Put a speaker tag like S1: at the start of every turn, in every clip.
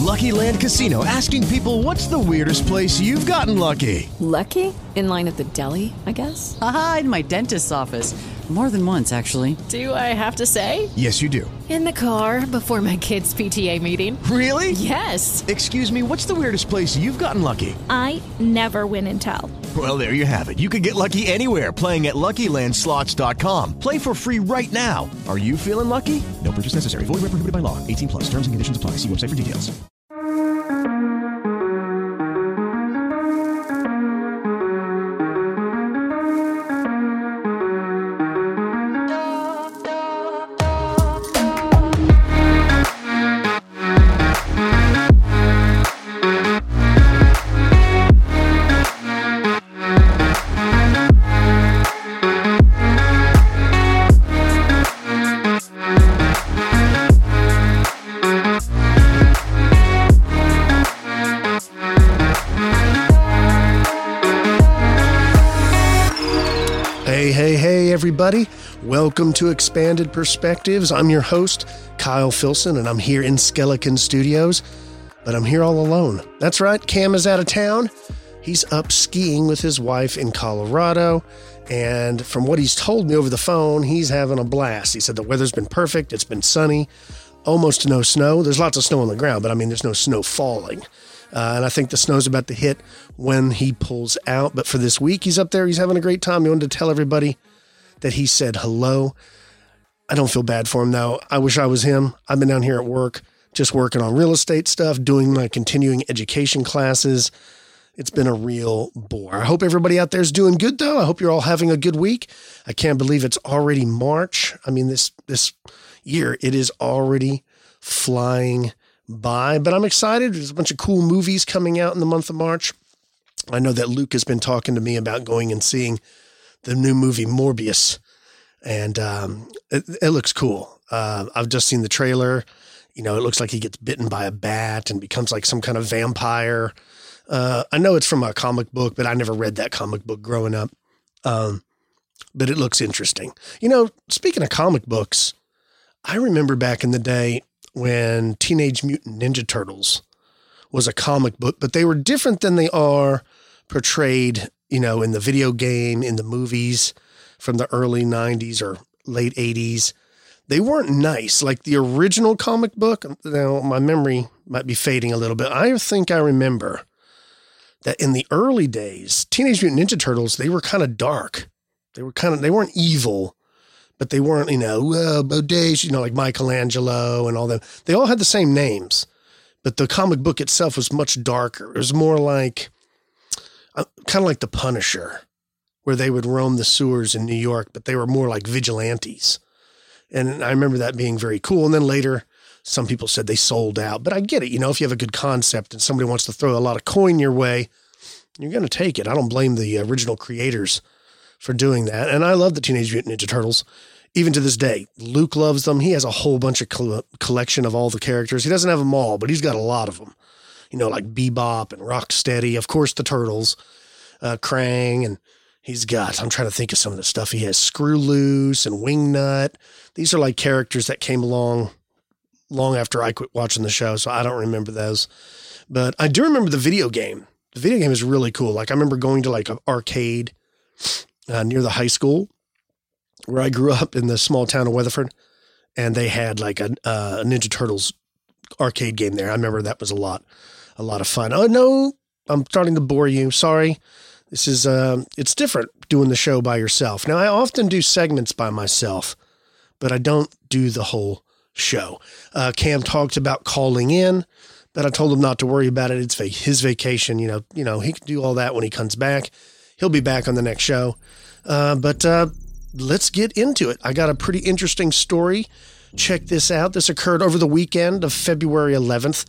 S1: Lucky Land Casino, asking people, what's the weirdest place you've gotten lucky?
S2: Lucky? In line at the deli, I guess?
S3: Aha, in my dentist's office. More than once, actually.
S2: Do I have to say?
S1: Yes, you do.
S2: In the car before my kids' PTA meeting.
S1: Really?
S2: Yes.
S1: Excuse me, what's the weirdest place you've gotten lucky?
S4: I never win and tell.
S1: Well, there you have it. You can get lucky anywhere, playing at LuckyLandSlots.com. Play for free right now. Are you feeling lucky? No purchase necessary. Void where prohibited by law. 18 plus. Terms and conditions apply. See website for details.
S5: Hey, everybody. Welcome to Expanded Perspectives. I'm your host, Kyle Filson, and I'm here in Skeleton Studios, but I'm here all alone. That's right, Cam is out of town. He's up skiing with his wife in Colorado, and from what he's told me over the phone, he's having a blast. He said the weather's been perfect. It's been sunny, almost no snow. There's lots of snow on the ground, but there's no snow falling. And I think the snow's about to hit when he pulls out. But for this week, he's up there. He's having a great time. He wanted to tell everybody that he said hello. I don't feel bad for him, though. I wish I was him. I've been down here at work, just working on real estate stuff, doing my continuing education classes. It's been a real bore. I hope everybody out there is doing good, though. I hope you're all having a good week. I can't believe it's already March. I mean, this year, it is already flying by, but I'm excited. There's a bunch of cool movies coming out in the month of March. I know that Luke has been talking to me about going and seeing the new movie Morbius, and it looks cool. I've just seen the trailer. You know, it looks like he gets bitten by a bat and becomes like some kind of vampire. I know it's from a comic book, but I never read that comic book growing up. But it looks interesting. You know, speaking of comic books, I remember back in the day when Teenage Mutant Ninja Turtles was a comic book, but they were different than they are portrayed, you know, in the video game, in the movies from the early 90s or late 80s. They weren't nice. Like the original comic book, now my memory might be fading a little bit. I think I remember that in the early days, Teenage Mutant Ninja Turtles, they were kind of dark. They weren't evil, but they weren't, you know, Bodacious, you know, like Michelangelo and all them. They all had the same names, but the comic book itself was much darker. It was more like, kind of like The Punisher, where they would roam the sewers in New York, but they were more like vigilantes. And I remember that being very cool. And then later, some people said they sold out, but I get it. You know, if you have a good concept and somebody wants to throw a lot of coin your way, you're going to take it. I don't blame the original creators for doing that. And I love the Teenage Mutant Ninja Turtles, even to this day. Luke loves them. He has a whole bunch of collection of all the characters. He doesn't have them all, but he's got a lot of them. You know, like Bebop and Rocksteady, of course, the Turtles, Krang, and he's got, I'm trying to think of some of the stuff. He has Screw Loose and Wingnut. These are like characters that came along long after I quit watching the show, so I don't remember those. But I do remember the video game. The video game is really cool. Like I remember going to like an arcade near the high school where I grew up in the small town of Weatherford, and they had like a Ninja Turtles arcade game there. I remember that was a lot of fun. Oh no, I'm starting to bore you. Sorry. This is, it's different doing the show by yourself. Now I often do segments by myself, but I don't do the whole show. Cam talked about calling in, but I told him not to worry about it. It's his vacation. You know, he can do all that when he comes back. He'll be back on the next show. But let's get into it. I got a pretty interesting story. Check this out. This occurred over the weekend of February 11th,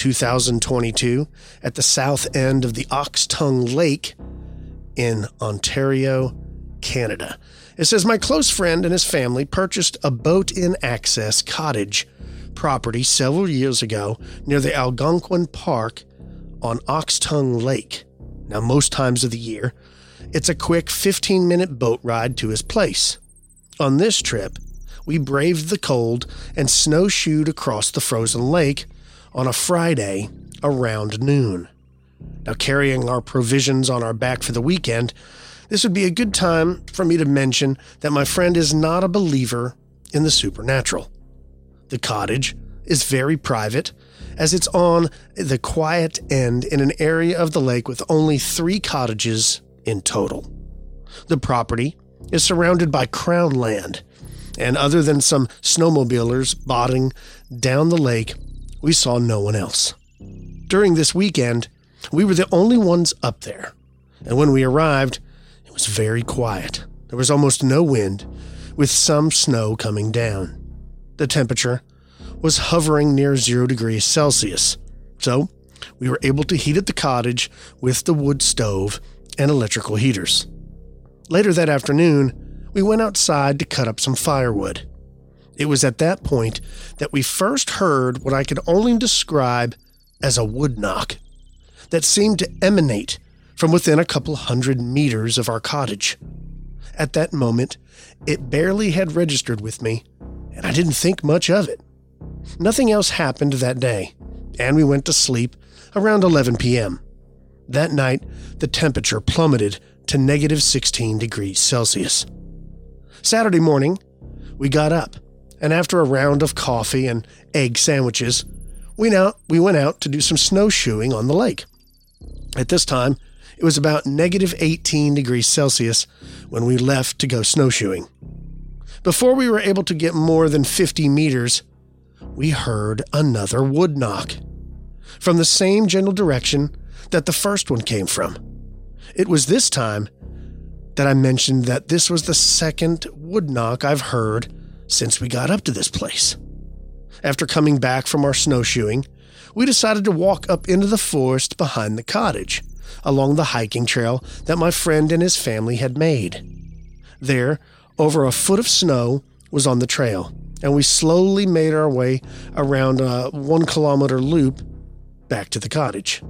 S5: 2022 at the south end of the Ox Tongue Lake in Ontario, Canada. It says, my close friend and his family purchased a boat-in access cottage property several years ago near the Algonquin Park on Ox Tongue Lake. Now, most times of the year, it's a quick 15-minute boat ride to his place. On this trip, we braved the cold and snowshoed across the frozen lake on a Friday around noon. Now, carrying our provisions on our back for the weekend, this would be a good time for me to mention that my friend is not a believer in the supernatural. The cottage is very private, as it's on the quiet end in an area of the lake with only 3 cottages in total. The property is surrounded by crown land, and other than some snowmobilers bobbing down the lake, we saw no one else. During this weekend, we were the only ones up there, and when we arrived, it was very quiet. There was almost no wind, with some snow coming down. The temperature was hovering near 0 degrees Celsius, so we were able to heat at the cottage with the wood stove and electrical heaters. Later that afternoon, we went outside to cut up some firewood. It was at that point that we first heard what I could only describe as a wood knock that seemed to emanate from within a couple 100 meters of our cottage. At that moment, it barely had registered with me, and I didn't think much of it. Nothing else happened that day, and we went to sleep around 11 p.m. That night, the temperature plummeted to negative 16 degrees Celsius. Saturday morning, we got up, and after a round of coffee and egg sandwiches, we went out to do some snowshoeing on the lake. At this time, it was about negative 18 degrees Celsius when we left to go snowshoeing. Before we were able to get more than 50 meters, we heard another wood knock from the same general direction that the first one came from. It was this time that I mentioned that this was the second wood knock I've heard since we got up to this place. After coming back from our snowshoeing, we decided to walk up into the forest behind the cottage, along the hiking trail that my friend and his family had made. There, over a foot of snow was on the trail, and we slowly made our way around a 1-kilometer loop back to the cottage.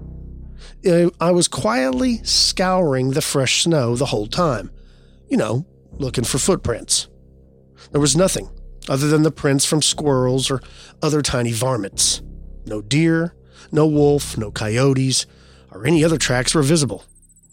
S5: I was quietly scouring the fresh snow the whole time, looking for footprints. There was nothing other than the prints from squirrels or other tiny varmints. No deer, no wolf, no coyotes, or any other tracks were visible.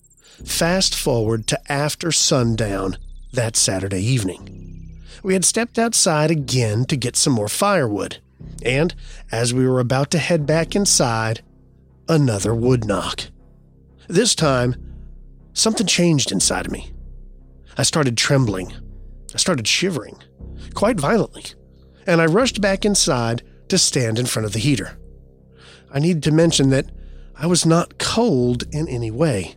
S5: Fast forward to after sundown that Saturday evening. We had stepped outside again to get some more firewood, and as we were about to head back inside, another wood knock. This time, something changed inside of me. I started trembling. I started shivering, quite violently, and I rushed back inside to stand in front of the heater. I need to mention that I was not cold in any way,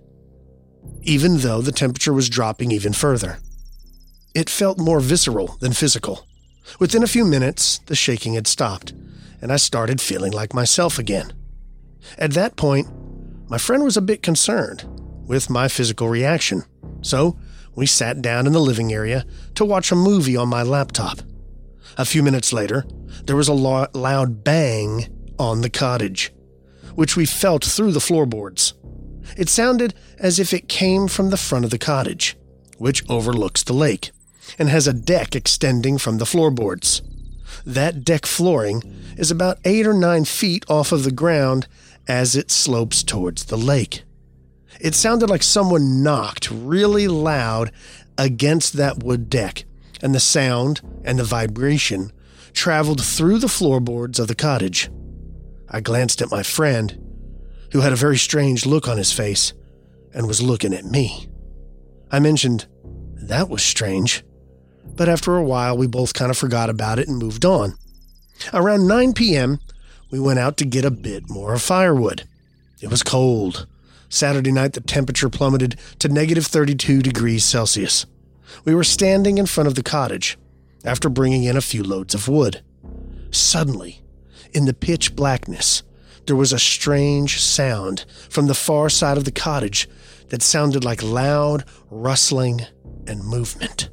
S5: even though the temperature was dropping even further. It felt more visceral than physical. Within a few minutes, the shaking had stopped, and I started feeling like myself again. At that point, my friend was a bit concerned with my physical reaction, so we sat down in the living area to watch a movie on my laptop. A few minutes later, there was a loud bang on the cottage, which we felt through the floorboards. It sounded as if it came from the front of the cottage, which overlooks the lake, and has a deck extending from the floorboards. That deck flooring is about 8 or 9 feet off of the ground as it slopes towards the lake. It sounded like someone knocked really loud against that wood deck, and the sound and the vibration traveled through the floorboards of the cottage. I glanced at my friend, who had a very strange look on his face and was looking at me. I mentioned, that was strange, but after a while we both kind of forgot about it and moved on. Around 9 p.m., we went out to get a bit more firewood. It was cold. Saturday night, the temperature plummeted to negative 32 degrees Celsius. We were standing in front of the cottage after bringing in a few loads of wood. Suddenly, in the pitch blackness, there was a strange sound from the far side of the cottage that sounded like loud rustling and movement.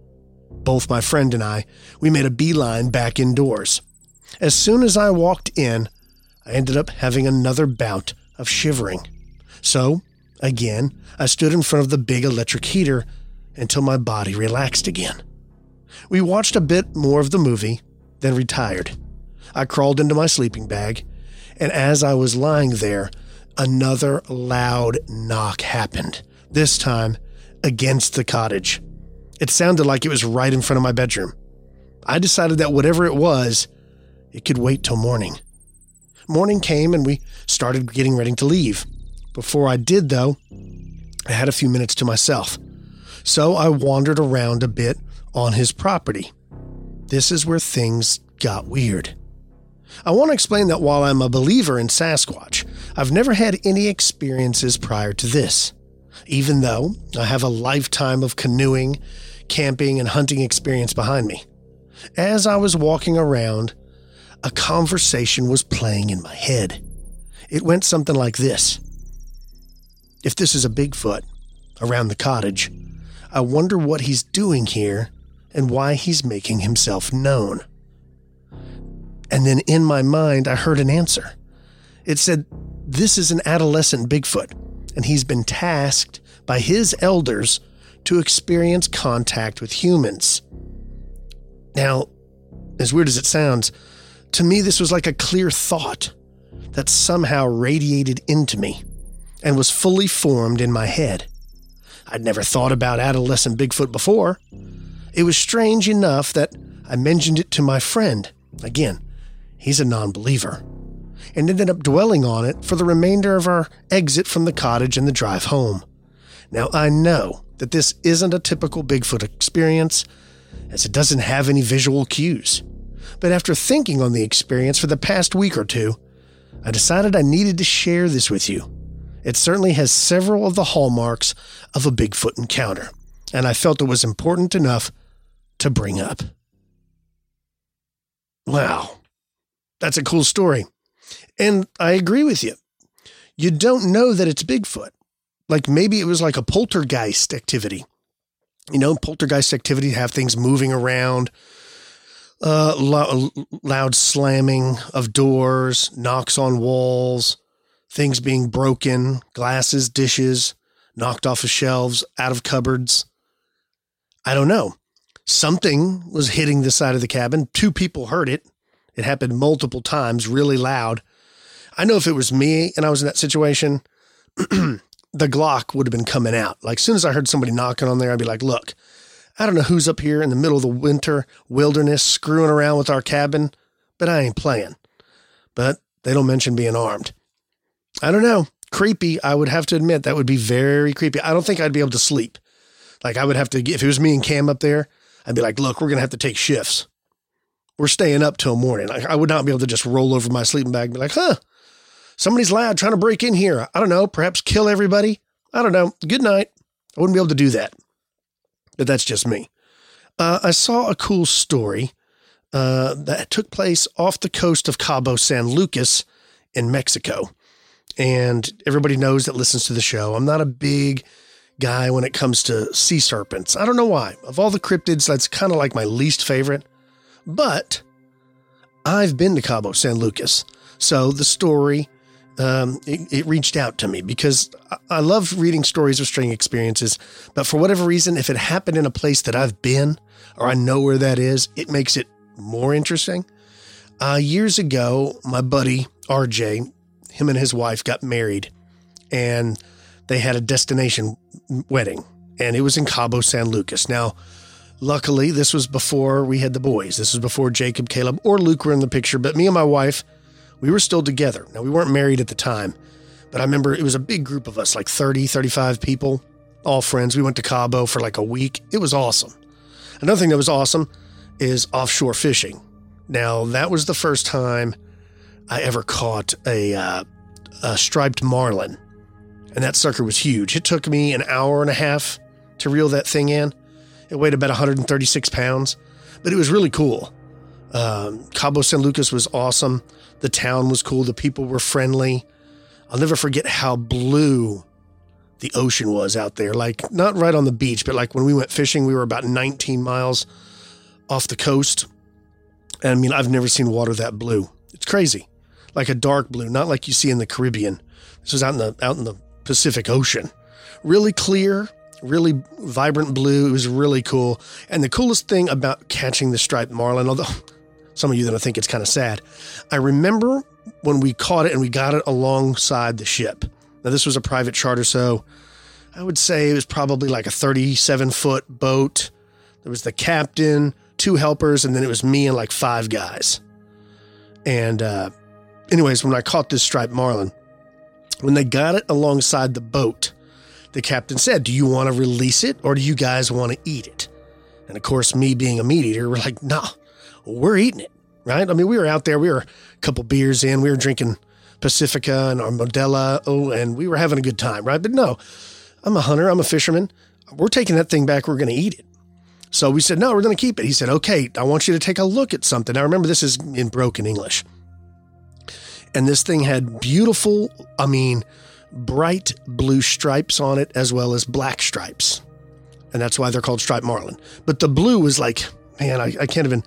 S5: Both my friend and we made a beeline back indoors. As soon as I walked in, I ended up having another bout of shivering. So, again, I stood in front of the big electric heater until my body relaxed again. We watched a bit more of the movie, then retired. I crawled into my sleeping bag And as I was lying there, another loud knock happened, this time against the cottage. It sounded like it was right in front of my bedroom. I decided that whatever it was, it could wait till morning. Morning came and we started getting ready to leave. Before I did, though, I had a few minutes to myself. So I wandered around a bit on his property. This is where things got weird. I want to explain that while I'm a believer in Sasquatch, I've never had any experiences prior to this, even though I have a lifetime of canoeing, camping, and hunting experience behind me. As I was walking around, a conversation was playing in my head. It went something like this. If this is a Bigfoot around the cottage, I wonder what he's doing here and why he's making himself known. And then in my mind, I heard an answer. It said, this is an adolescent Bigfoot, and he's been tasked by his elders to experience contact with humans. Now, as weird as it sounds, to me this was like a clear thought that somehow radiated into me and was fully formed in my head. I'd never thought about adolescent Bigfoot before. It was strange enough that I mentioned it to my friend. Again, he's a non-believer, and ended up dwelling on it for the remainder of our exit from the cottage and the drive home. Now, I know that this isn't a typical Bigfoot experience, as it doesn't have any visual cues. But after thinking on the experience for the past week or two, I decided I needed to share this with you. It certainly has several of the hallmarks of a Bigfoot encounter, and I felt it was important enough to bring up. Wow, that's a cool story. And I agree with you. You don't know that it's Bigfoot. Like maybe it was like a poltergeist activity. You know, poltergeist activity have things moving around, loud slamming of doors, knocks on walls, things being broken, glasses, dishes, knocked off of shelves, out of cupboards. I don't know. Something was hitting the side of the cabin. 2 people heard it. It happened multiple times, really loud. I know if it was me and I was in that situation, the Glock would have been coming out. Like, as soon as I heard somebody knocking on there, I'd be like, look, I don't know who's up here in the middle of the winter wilderness screwing around with our cabin, but I ain't playing. But they don't mention being armed. I don't know. Creepy. I would have to admit that would be very creepy. I don't think I'd be able to sleep. Like I would have to, if it was me and Cam up there, I'd be like, look, we're going to have to take shifts. We're staying up till morning. Like, I would not be able to just roll over my sleeping bag and be like, somebody's loud trying to break in here. I don't know, perhaps kill everybody. I don't know. Good night. I wouldn't be able to do that. But that's just me. I saw a cool story that took place off the coast of Cabo San Lucas in Mexico. And everybody knows that listens to the show, I'm not a big guy when it comes to sea serpents. I don't know why. Of all the cryptids, that's kind of like my least favorite. But I've been to Cabo San Lucas. So the story, it reached out to me because I love reading stories of strange experiences. But for whatever reason, if it happened in a place that I've been or I know where that is, it makes it more interesting. Years ago, my buddy, RJ, him and his wife got married and they had a destination wedding and it was in Cabo San Lucas. Now, luckily, this was before we had the boys. This was before Jacob, Caleb, or Luke were in the picture, but me and my wife, we were still together. Now, we weren't married at the time, but I remember it was a big group of us, like 30, 35 people, all friends. We went to Cabo for like a week. It was awesome. Another thing that was awesome is offshore fishing. Now, that was the first time I ever caught a striped marlin, and that sucker was huge. It took me an hour and a half to reel that thing in. It weighed about 136 pounds, but it was really cool. Cabo San Lucas was awesome. The town was cool. The people were friendly. I'll never forget how blue the ocean was out there. Like, not right on the beach, but like when we went fishing, we were about 19 miles off the coast. And I mean, I've never seen water that blue. It's crazy. Like a dark blue, not like you see in the Caribbean. This was out in the Pacific Ocean. Really clear, really vibrant blue. It was really cool. And the coolest thing about catching the striped marlin, although some of you that I think it's kind of sad. I remember when we caught it and we got it alongside the ship. Now, this was a private charter, so I would say it was probably like a 37-foot boat. There was the captain, 2 helpers, and then it was me and like 5 guys. And anyways, when I caught this striped marlin, when they got it alongside the boat, the captain said, "Do you want to release it or do you guys want to eat it?" And of course, me being a meat eater, we're like, "Nah, we're eating it," right? I mean, we were out there, we were a couple beers in, we were drinking Pacifica and our Modelo, and we were having a good time, right? But no, I'm a hunter, I'm a fisherman. We're taking that thing back, we're going to eat it. So we said, "No, we're going to keep it." He said, "Okay, I want you to take a look at something." Now, remember, this is in broken English. And this thing had beautiful, bright blue stripes on it as well as black stripes. And that's why they're called striped marlin. But the blue was like, man, I can't even,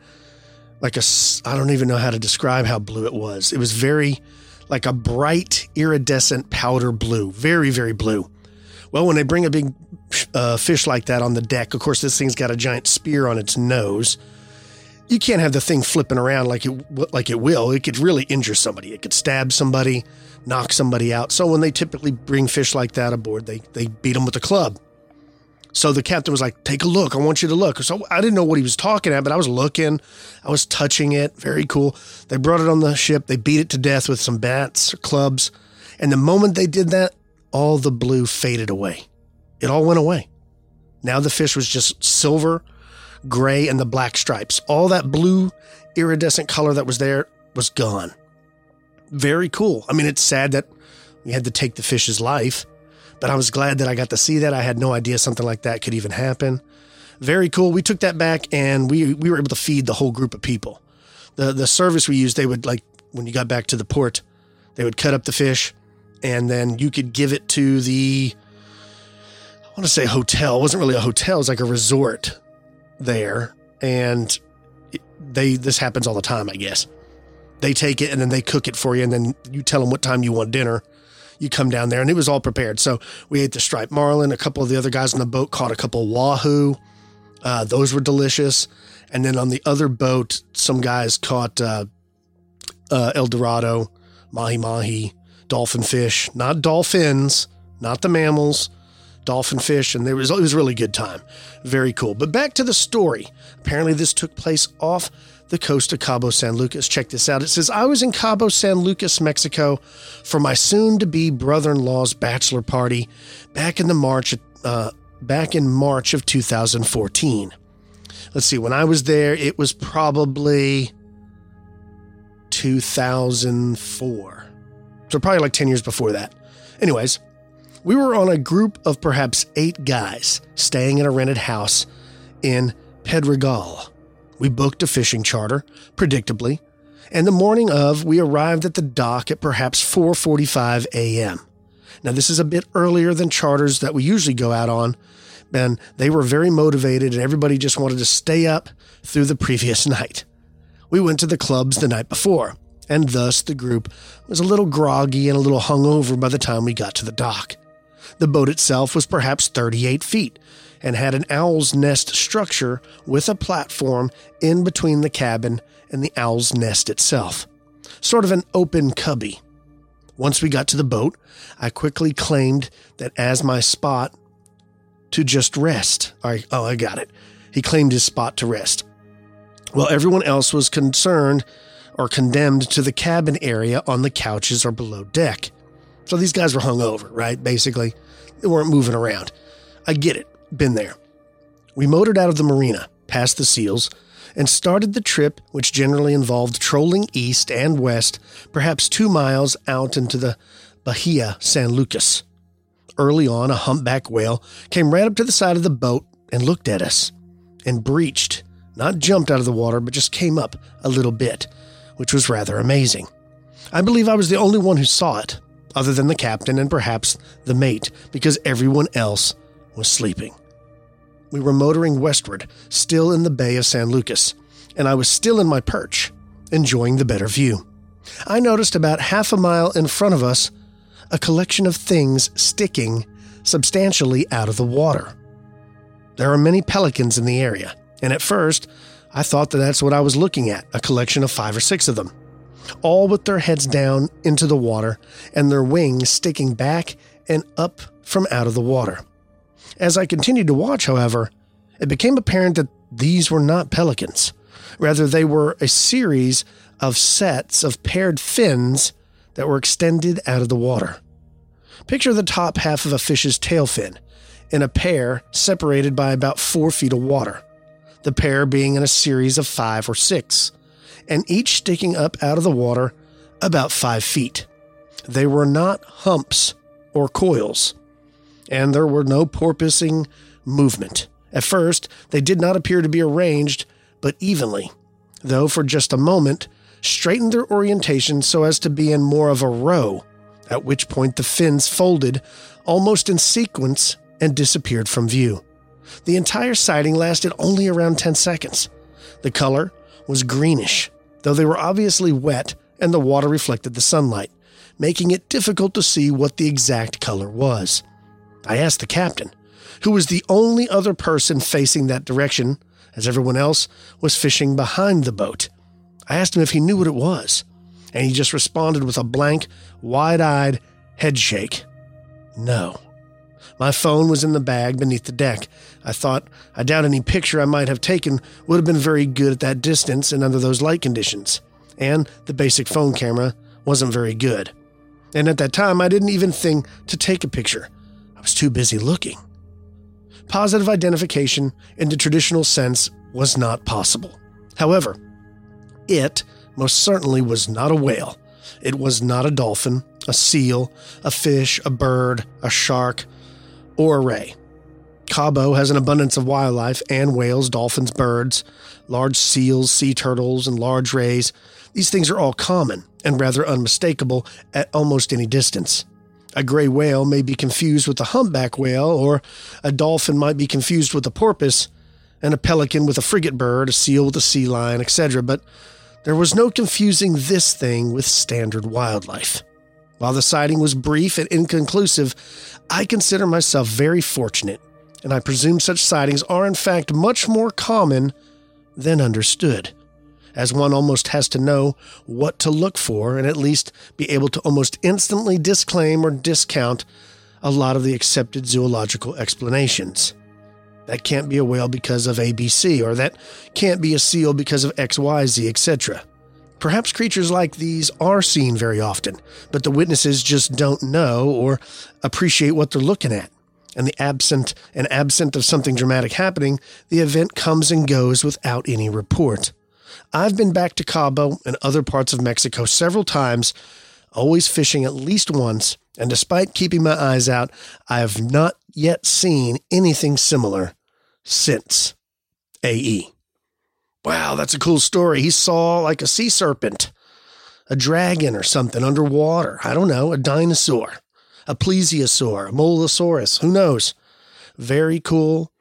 S5: I don't even know how to describe how blue it was. It was very like a bright iridescent powder blue, very, very blue. Well, when they bring a big fish like that on the deck, of course, this thing's got a giant spear on its nose. You can't have the thing flipping around like it will. It could really injure somebody. It could stab somebody, knock somebody out. So when they typically bring fish like that aboard, they beat them with a club. So the captain was like, "Take a look. I want you to look." So I didn't know what he was talking at, but I was looking. I was touching it. Very cool. They brought it on the ship. They beat it to death with some bats or clubs. And the moment they did that, all the blue faded away. It all went away. Now the fish was just silver, gray, and the black stripes. All that blue iridescent color that was there was gone. Very cool. I mean, it's sad that we had to take the fish's life, but I was glad that I got to see that. I had no idea something like that could even happen. Very cool. We took that back and we were able to feed the whole group of people. The service we used, they would, like, when you got back to the port, they would cut up the fish and then you could give it to the, I want to say hotel. It wasn't really a hotel. It was like a resort there. And this happens all the time, I guess. They take it and then they cook it for you. And then you tell them what time you want dinner. You come down there and it was all prepared. So we ate the striped marlin. A couple of the other guys on the boat caught a couple wahoo. Those were delicious. And then on the other boat, some guys caught El Dorado, mahi-mahi, dolphin fish, not dolphins, not the mammals, dolphin fish. And it was a really good time. Very cool. But back to the story. Apparently this took place off the coast of Cabo San Lucas. Check this out. It says, "I was in Cabo San Lucas, Mexico for my soon-to-be brother-in-law's bachelor party back in March of 2014. Let's see, when I was there, it was probably 2004. So probably like 10 years before that. Anyways, we were on a group of perhaps 8 guys staying in a rented house in Pedregal. We booked a fishing charter, predictably, and the morning of, we arrived at the dock at perhaps 4:45 a.m. Now, this is a bit earlier than charters that we usually go out on, and they were very motivated, and everybody just wanted to stay up through the previous night. We went to the clubs the night before, and thus the group was a little groggy and a little hungover by the time we got to the dock. The boat itself was perhaps 38 feet, and had an owl's nest structure with a platform in between the cabin and the owl's nest itself. Sort of an open cubby. Once we got to the boat, I quickly claimed that as my spot to just rest. I got it. He claimed his spot to rest. While everyone else was concerned or condemned to the cabin area on the couches or below deck. So these guys were hungover, right? Basically, they weren't moving around. I get it. Been there. We motored out of the marina, past the seals, and started the trip, which generally involved trolling east and west, perhaps 2 miles out into the Bahia San Lucas. Early on, a humpback whale came right up to the side of the boat and looked at us, and breached, not jumped out of the water, but just came up a little bit, which was rather amazing. I believe I was the only one who saw it, other than the captain and perhaps the mate, because everyone else was sleeping. We were motoring westward, still in the Bay of San Lucas, and I was still in my perch, enjoying the better view. I noticed about half a mile in front of us a collection of things sticking substantially out of the water. There are many pelicans in the area, and at first I thought that that's what I was looking at, a collection of 5 or 6 of them, all with their heads down into the water and their wings sticking back and up from out of the water. As I continued to watch, however, it became apparent that these were not pelicans. Rather, they were a series of sets of paired fins that were extended out of the water. Picture the top half of a fish's tail fin in a pair separated by about 4 feet of water, the pair being in a series of 5 or 6, and each sticking up out of the water about 5 feet. They were not humps or coils, and there were no porpoising movement. At first, they did not appear to be arranged, but evenly, though for just a moment, straightened their orientation so as to be in more of a row, at which point the fins folded almost in sequence and disappeared from view. The entire sighting lasted only around 10 seconds. The color was greenish, though they were obviously wet and the water reflected the sunlight, making it difficult to see what the exact color was. I asked the captain, who was the only other person facing that direction, as everyone else was fishing behind the boat. I asked him if he knew what it was, and he just responded with a blank, wide-eyed head shake. No. My phone was in the bag beneath the deck. I doubt any picture I might have taken would have been very good at that distance and under those light conditions. And the basic phone camera wasn't very good. And at that time, I didn't even think to take a picture. I was too busy looking. Positive identification in the traditional sense was not possible. However, it most certainly was not a whale. It was not a dolphin, a seal, a fish, a bird, a shark, or a ray. Cabo has an abundance of wildlife and whales, dolphins, birds, large seals, sea turtles, and large rays. These things are all common and rather unmistakable at almost any distance. A gray whale may be confused with a humpback whale, or a dolphin might be confused with a porpoise, and a pelican with a frigate bird, a seal with a sea lion, etc., but there was no confusing this thing with standard wildlife. While the sighting was brief and inconclusive, I consider myself very fortunate, and I presume such sightings are in fact much more common than understood, as one almost has to know what to look for and at least be able to almost instantly disclaim or discount a lot of the accepted zoological explanations. That can't be a whale because of ABC, or that can't be a seal because of XYZ, etc. Perhaps creatures like these are seen very often, but the witnesses just don't know or appreciate what they're looking at. And absent of something dramatic happening, the event comes and goes without any report. I've been back to Cabo and other parts of Mexico several times, always fishing at least once, and despite keeping my eyes out, I have not yet seen anything similar since AE. Wow, that's a cool story. He saw like a sea serpent, a dragon or something underwater. I don't know, a dinosaur, a plesiosaur, a mollusaurus, who knows? Very cool.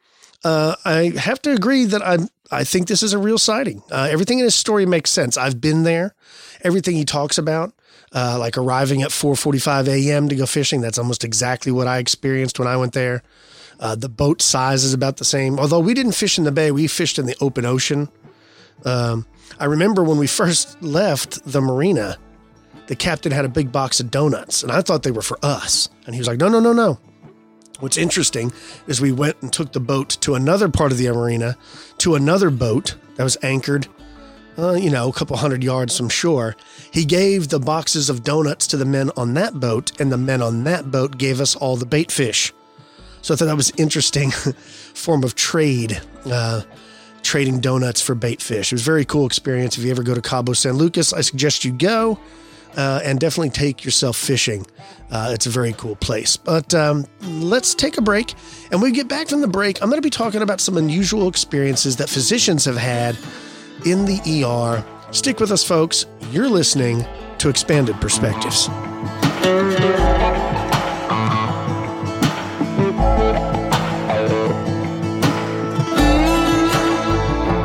S5: I have to agree that I think this is a real sighting. Everything in his story makes sense. I've been there. Everything he talks about, like arriving at 4:45 a.m. to go fishing, that's almost exactly what I experienced when I went there. The boat size is about the same. Although we didn't fish in the bay, we fished in the open ocean. I remember when we first left the marina, the captain had a big box of donuts, and I thought they were for us. And he was like, no. What's interesting is we went and took the boat to another part of the marina, to another boat that was anchored, a couple hundred yards from shore. He gave the boxes of donuts to the men on that boat, and the men on that boat gave us all the bait fish. So I thought that was an interesting form of trade, trading donuts for bait fish. It was a very cool experience. If you ever go to Cabo San Lucas, I suggest you go and definitely take yourself fishing. It's a very cool place. But let's take a break. And when we get back from the break, I'm going to be talking about some unusual experiences that physicians have had in the ER. Stick with us, folks. You're listening to Expanded Perspectives.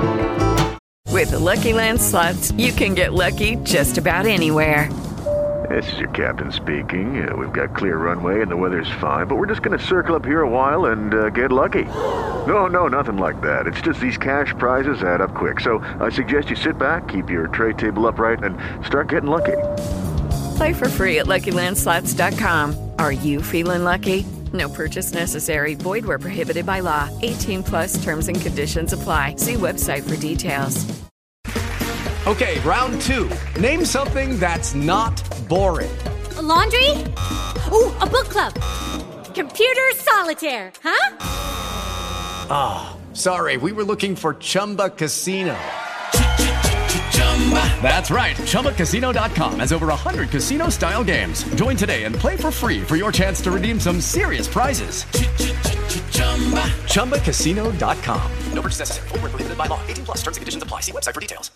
S6: With the Lucky Land Slots, you can get lucky just about anywhere. This is your captain speaking. We've got clear runway and the weather's fine, but we're just going to circle up here a while and get lucky. No, nothing like that. It's just these cash prizes add up quick. So I suggest you sit back, keep your tray table upright, and start getting lucky.
S7: Play for free at LuckyLandSlots.com. Are you feeling lucky? No purchase necessary. Void where prohibited by law. 18+ terms and conditions apply. See website for details.
S8: Okay, round two. Name something that's not boring.
S9: A laundry? Ooh, a book club. Computer solitaire, huh?
S8: Ah, oh, sorry. We were looking for Chumba Casino. That's right. ChumbaCasino.com has over 100 casino-style games. Join today and play for free for your chance to redeem some serious prizes. ChumbaCasino.com. No purchase necessary. Void where prohibited by law. 18+ terms and conditions apply. See website for details.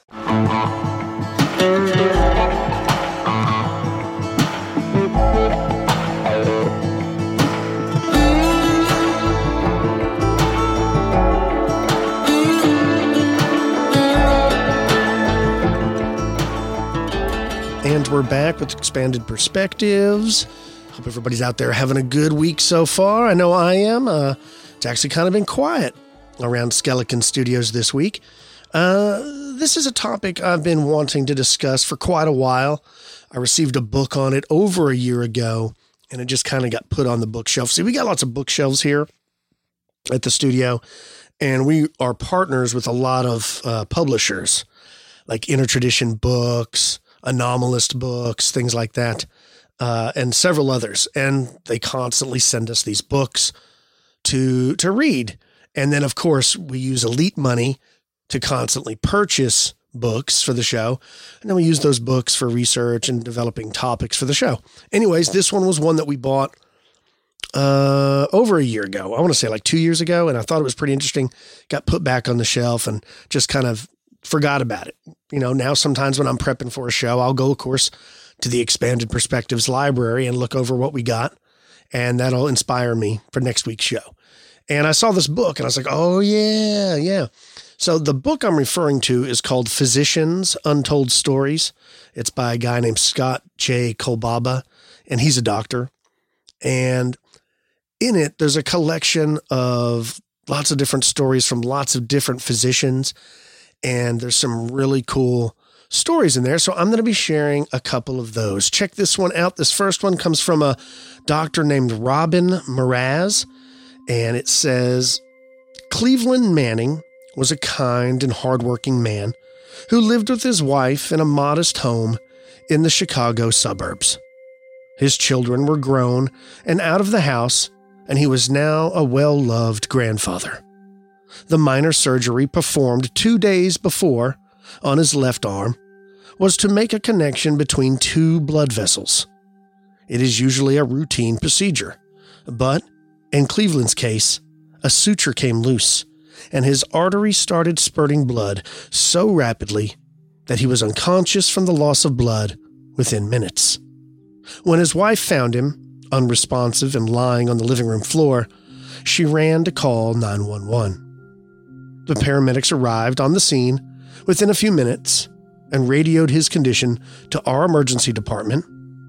S5: And we're back with Expanded Perspectives. Hope everybody's out there having a good week so far. I know I am. It's actually kind of been quiet around Skeleton Studios this week. This is a topic I've been wanting to discuss for quite a while. I received a book on it over a year ago, and it just kind of got put on the bookshelf. See, we got lots of bookshelves here at the studio, and we are partners with a lot of publishers, like Intertradition Books, Anomalist Books, things like that, and several others. And they constantly send us these books to read. And then, of course, we use Elite money to constantly purchase books for the show. And then we use those books for research and developing topics for the show. Anyways, this one was one that we bought over a year ago. I want to say like 2 years ago. And I thought it was pretty interesting. Got put back on the shelf and just kind of forgot about it. You know, now sometimes when I'm prepping for a show, I'll go, of course, to the Expanded Perspectives library and look over what we got. And that'll inspire me for next week's show. And I saw this book and I was like, oh, yeah. So the book I'm referring to is called Physicians Untold Stories. It's by a guy named Scott J. Kolbaba, and he's a doctor. And in it, there's a collection of lots of different stories from lots of different physicians. And there's some really cool stories in there. So I'm going to be sharing a couple of those. Check this one out. This first one comes from a doctor named Robin Mraz. And it says, Cleveland Manning was a kind and hardworking man who lived with his wife in a modest home in the Chicago suburbs. His children were grown and out of the house, and he was now a well-loved grandfather. The minor surgery performed 2 days before on his left arm was to make a connection between two blood vessels. It is usually a routine procedure, but in Cleveland's case, a suture came loose, and his artery started spurting blood so rapidly that he was unconscious from the loss of blood within minutes. When his wife found him, unresponsive and lying on the living room floor, she ran to call 911. The paramedics arrived on the scene within a few minutes and radioed his condition to our emergency department,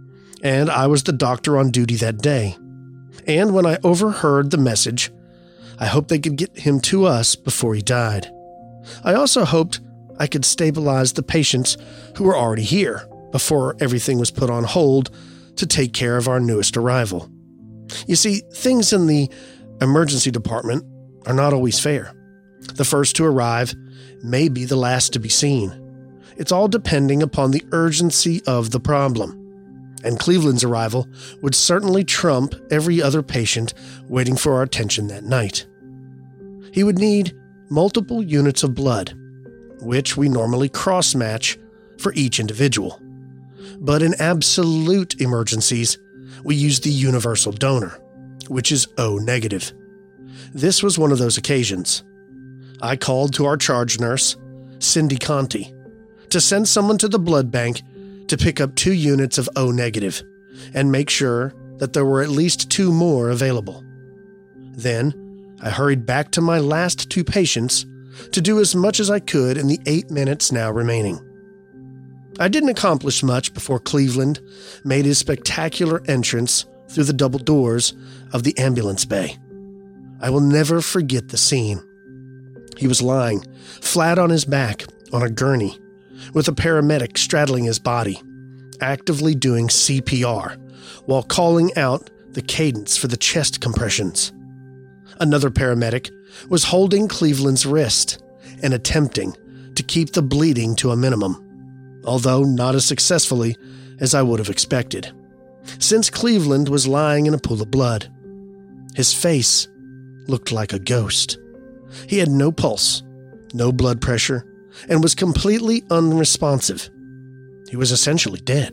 S5: and I was the doctor on duty that day. And when I overheard the message, I hoped they could get him to us before he died. I also hoped I could stabilize the patients who were already here before everything was put on hold to take care of our newest arrival. You see, things in the emergency department are not always fair. The first to arrive may be the last to be seen. It's all depending upon the urgency of the problem. And Cleveland's arrival would certainly trump every other patient waiting for our attention that night. He would need multiple units of blood, which we normally cross-match for each individual. But in absolute emergencies, we use the universal donor, which is O negative. This was one of those occasions. I called to our charge nurse, Cindy Conti, to send someone to the blood bank to pick up 2 units of O negative and make sure that there were at least 2 more available. Then I hurried back to my last 2 patients to do as much as I could in the 8 minutes now remaining. I didn't accomplish much before Cleveland made his spectacular entrance through the double doors of the ambulance bay. I will never forget the scene. He was lying flat on his back on a gurney with a paramedic straddling his body, actively doing CPR while calling out the cadence for the chest compressions. Another paramedic was holding Cleveland's wrist and attempting to keep the bleeding to a minimum, although not as successfully as I would have expected, since Cleveland was lying in a pool of blood. His face looked like a ghost. He had no pulse, no blood pressure, and was completely unresponsive. He was essentially dead.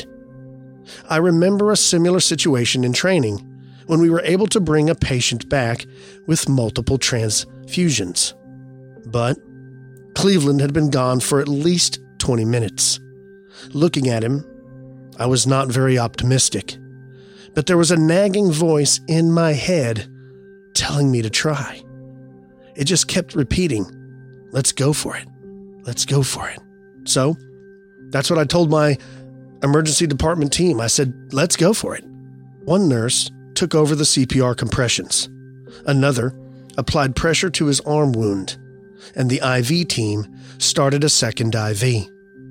S5: I remember a similar situation in training when we were able to bring a patient back with multiple transfusions. But Cleveland had been gone for at least 20 minutes. Looking at him, I was not very optimistic, but there was a nagging voice in my head telling me to try. It just kept repeating, "Let's go for it. Let's go for it." So that's what I told my emergency department team. I said, "Let's go for it." One nurse took over the CPR compressions. Another applied pressure to his arm wound, and the IV team started a second IV.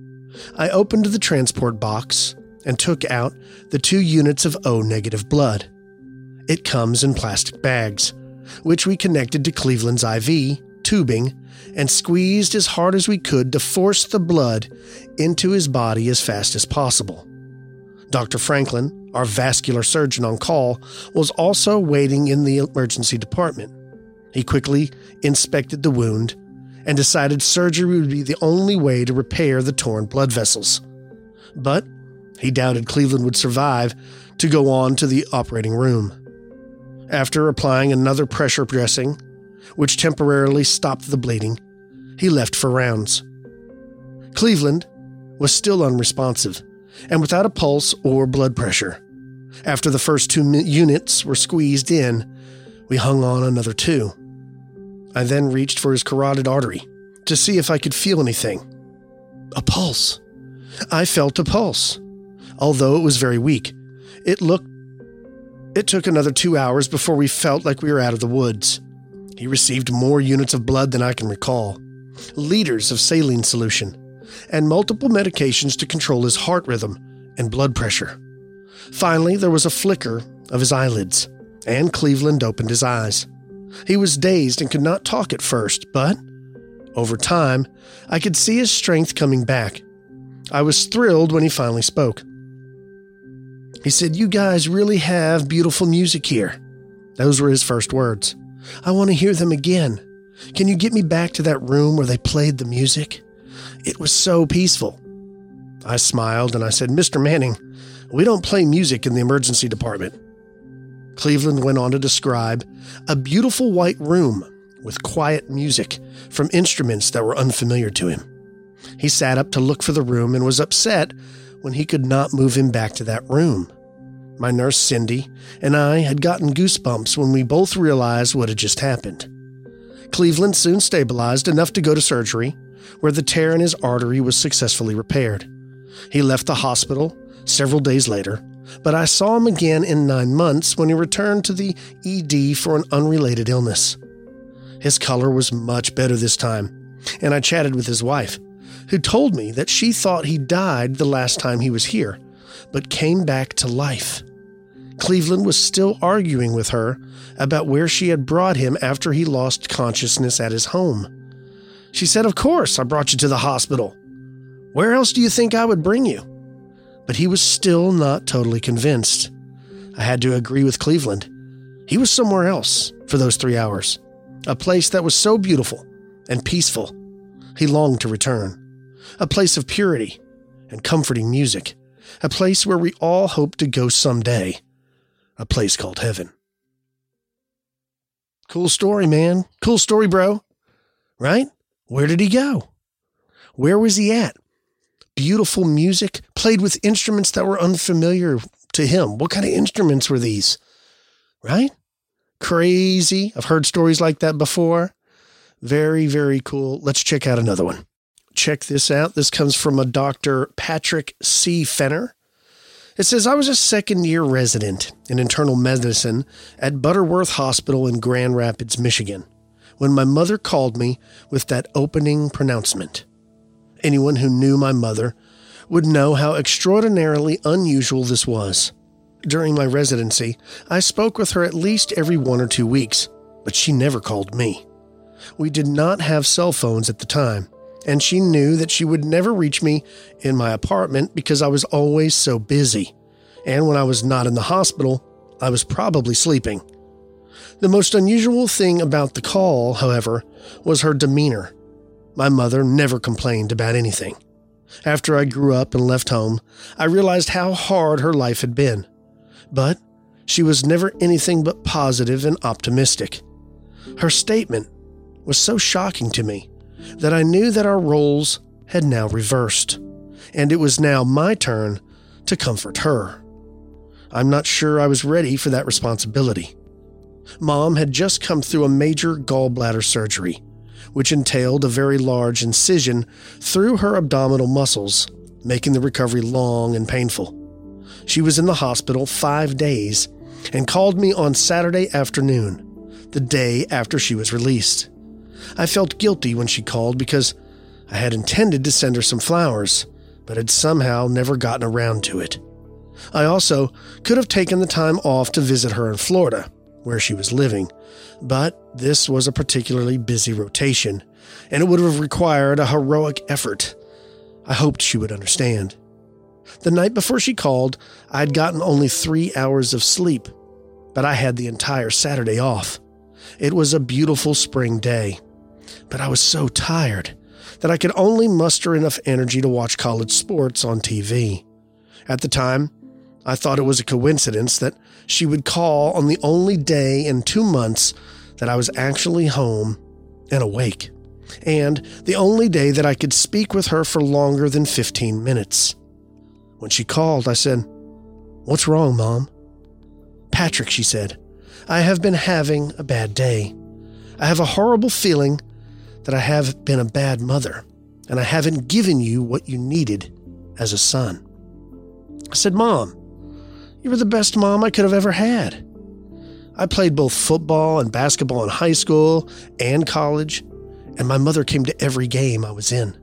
S5: I opened the transport box and took out the 2 units of O-negative blood. It comes in plastic bags, which we connected to Cleveland's IV tubing and squeezed as hard as we could to force the blood into his body as fast as possible. Dr. Franklin, our vascular surgeon on call, was also waiting in the emergency department. He quickly inspected the wound and decided surgery would be the only way to repair the torn blood vessels. But he doubted Cleveland would survive to go on to the operating room. After applying another pressure dressing, which temporarily stopped the bleeding, he left for rounds. Cleveland was still unresponsive and without a pulse or blood pressure. After the first 2 units were squeezed in, we hung on another 2. I then reached for his carotid artery to see if I could feel anything. A pulse. I felt a pulse, although it was very weak. It took another 2 hours before we felt like we were out of the woods. He received more units of blood than I can recall, liters of saline solution, and multiple medications to control his heart rhythm and blood pressure. Finally, there was a flicker of his eyelids, and Cleveland opened his eyes. He was dazed and could not talk at first, but over time, I could see his strength coming back. I was thrilled when he finally spoke. He said, "You guys really have beautiful music here." Those were his first words. "I want to hear them again. Can you get me back to that room where they played the music? It was so peaceful." I smiled and I said, "Mr. Manning, we don't play music in the emergency department." Cleveland went on to describe a beautiful white room with quiet music from instruments that were unfamiliar to him. He sat up to look for the room and was upset when he could not move him back to that room. My nurse, Cindy, and I had gotten goosebumps when we both realized what had just happened. Cleveland soon stabilized enough to go to surgery, where the tear in his artery was successfully repaired. He left the hospital several days later, but I saw him again in 9 months when he returned to the ED for an unrelated illness. His color was much better this time, and I chatted with his wife, who told me that she thought he died the last time he was here, but came back to life. Cleveland was still arguing with her about where she had brought him after he lost consciousness at his home. She said, "Of course, I brought you to the hospital. Where else do you think I would bring you?" But he was still not totally convinced. I had to agree with Cleveland. He was somewhere else for those 3 hours, a place that was so beautiful and peaceful. He longed to return, a place of purity and comforting music, a place where we all hope to go someday, a place called heaven. Cool story, man. Cool story, bro. Right? Where did he go? Where was he at? Beautiful music, played with instruments that were unfamiliar to him. What kind of instruments were these? Right? Crazy. I've heard stories like that before. Very, very cool. Let's check out another one. check this out. This comes from a Dr. Patrick C. Fenner. It says, I was a second-year resident in internal medicine at Butterworth Hospital in Grand Rapids, Michigan, when my mother called me with that opening pronouncement. Anyone who knew my mother would know how extraordinarily unusual this was. During my residency, I spoke with her at least every 1 or 2 weeks, but she never called me. We did not have cell phones at the time, and she knew that she would never reach me in my apartment because I was always so busy. And when I was not in the hospital, I was probably sleeping. The most unusual thing about the call, however, was her demeanor. My mother never complained about anything. After I grew up and left home, I realized how hard her life had been. But she was never anything but positive and optimistic. Her statement was so shocking to me that I knew that our roles had now reversed, and it was now my turn to comfort her. I'm not sure I was ready for that responsibility. Mom had just come through a major gallbladder surgery, which entailed a very large incision through her abdominal muscles, making the recovery long and painful. She was in the hospital 5 days and called me on Saturday afternoon, the day after she was released. I felt guilty when she called because I had intended to send her some flowers, but had somehow never gotten around to it. I also could have taken the time off to visit her in Florida, where she was living, but this was a particularly busy rotation, and it would have required a heroic effort. I hoped she would understand. The night before she called, I'd gotten only 3 hours of sleep, but I had the entire Saturday off. It was a beautiful spring day, but I was so tired that I could only muster enough energy to watch college sports on TV. At the time, I thought it was a coincidence that she would call on the only day in 2 months that I was actually home and awake, and the only day that I could speak with her for longer than 15 minutes. When she called, I said, "What's wrong, Mom?" "Patrick," she said, "I have been having a bad day. I have a horrible feeling that I have been a bad mother, and I haven't given you what you needed as a son." I said, "Mom, you were the best mom I could have ever had. I played both football and basketball in high school and college, and my mother came to every game I was in.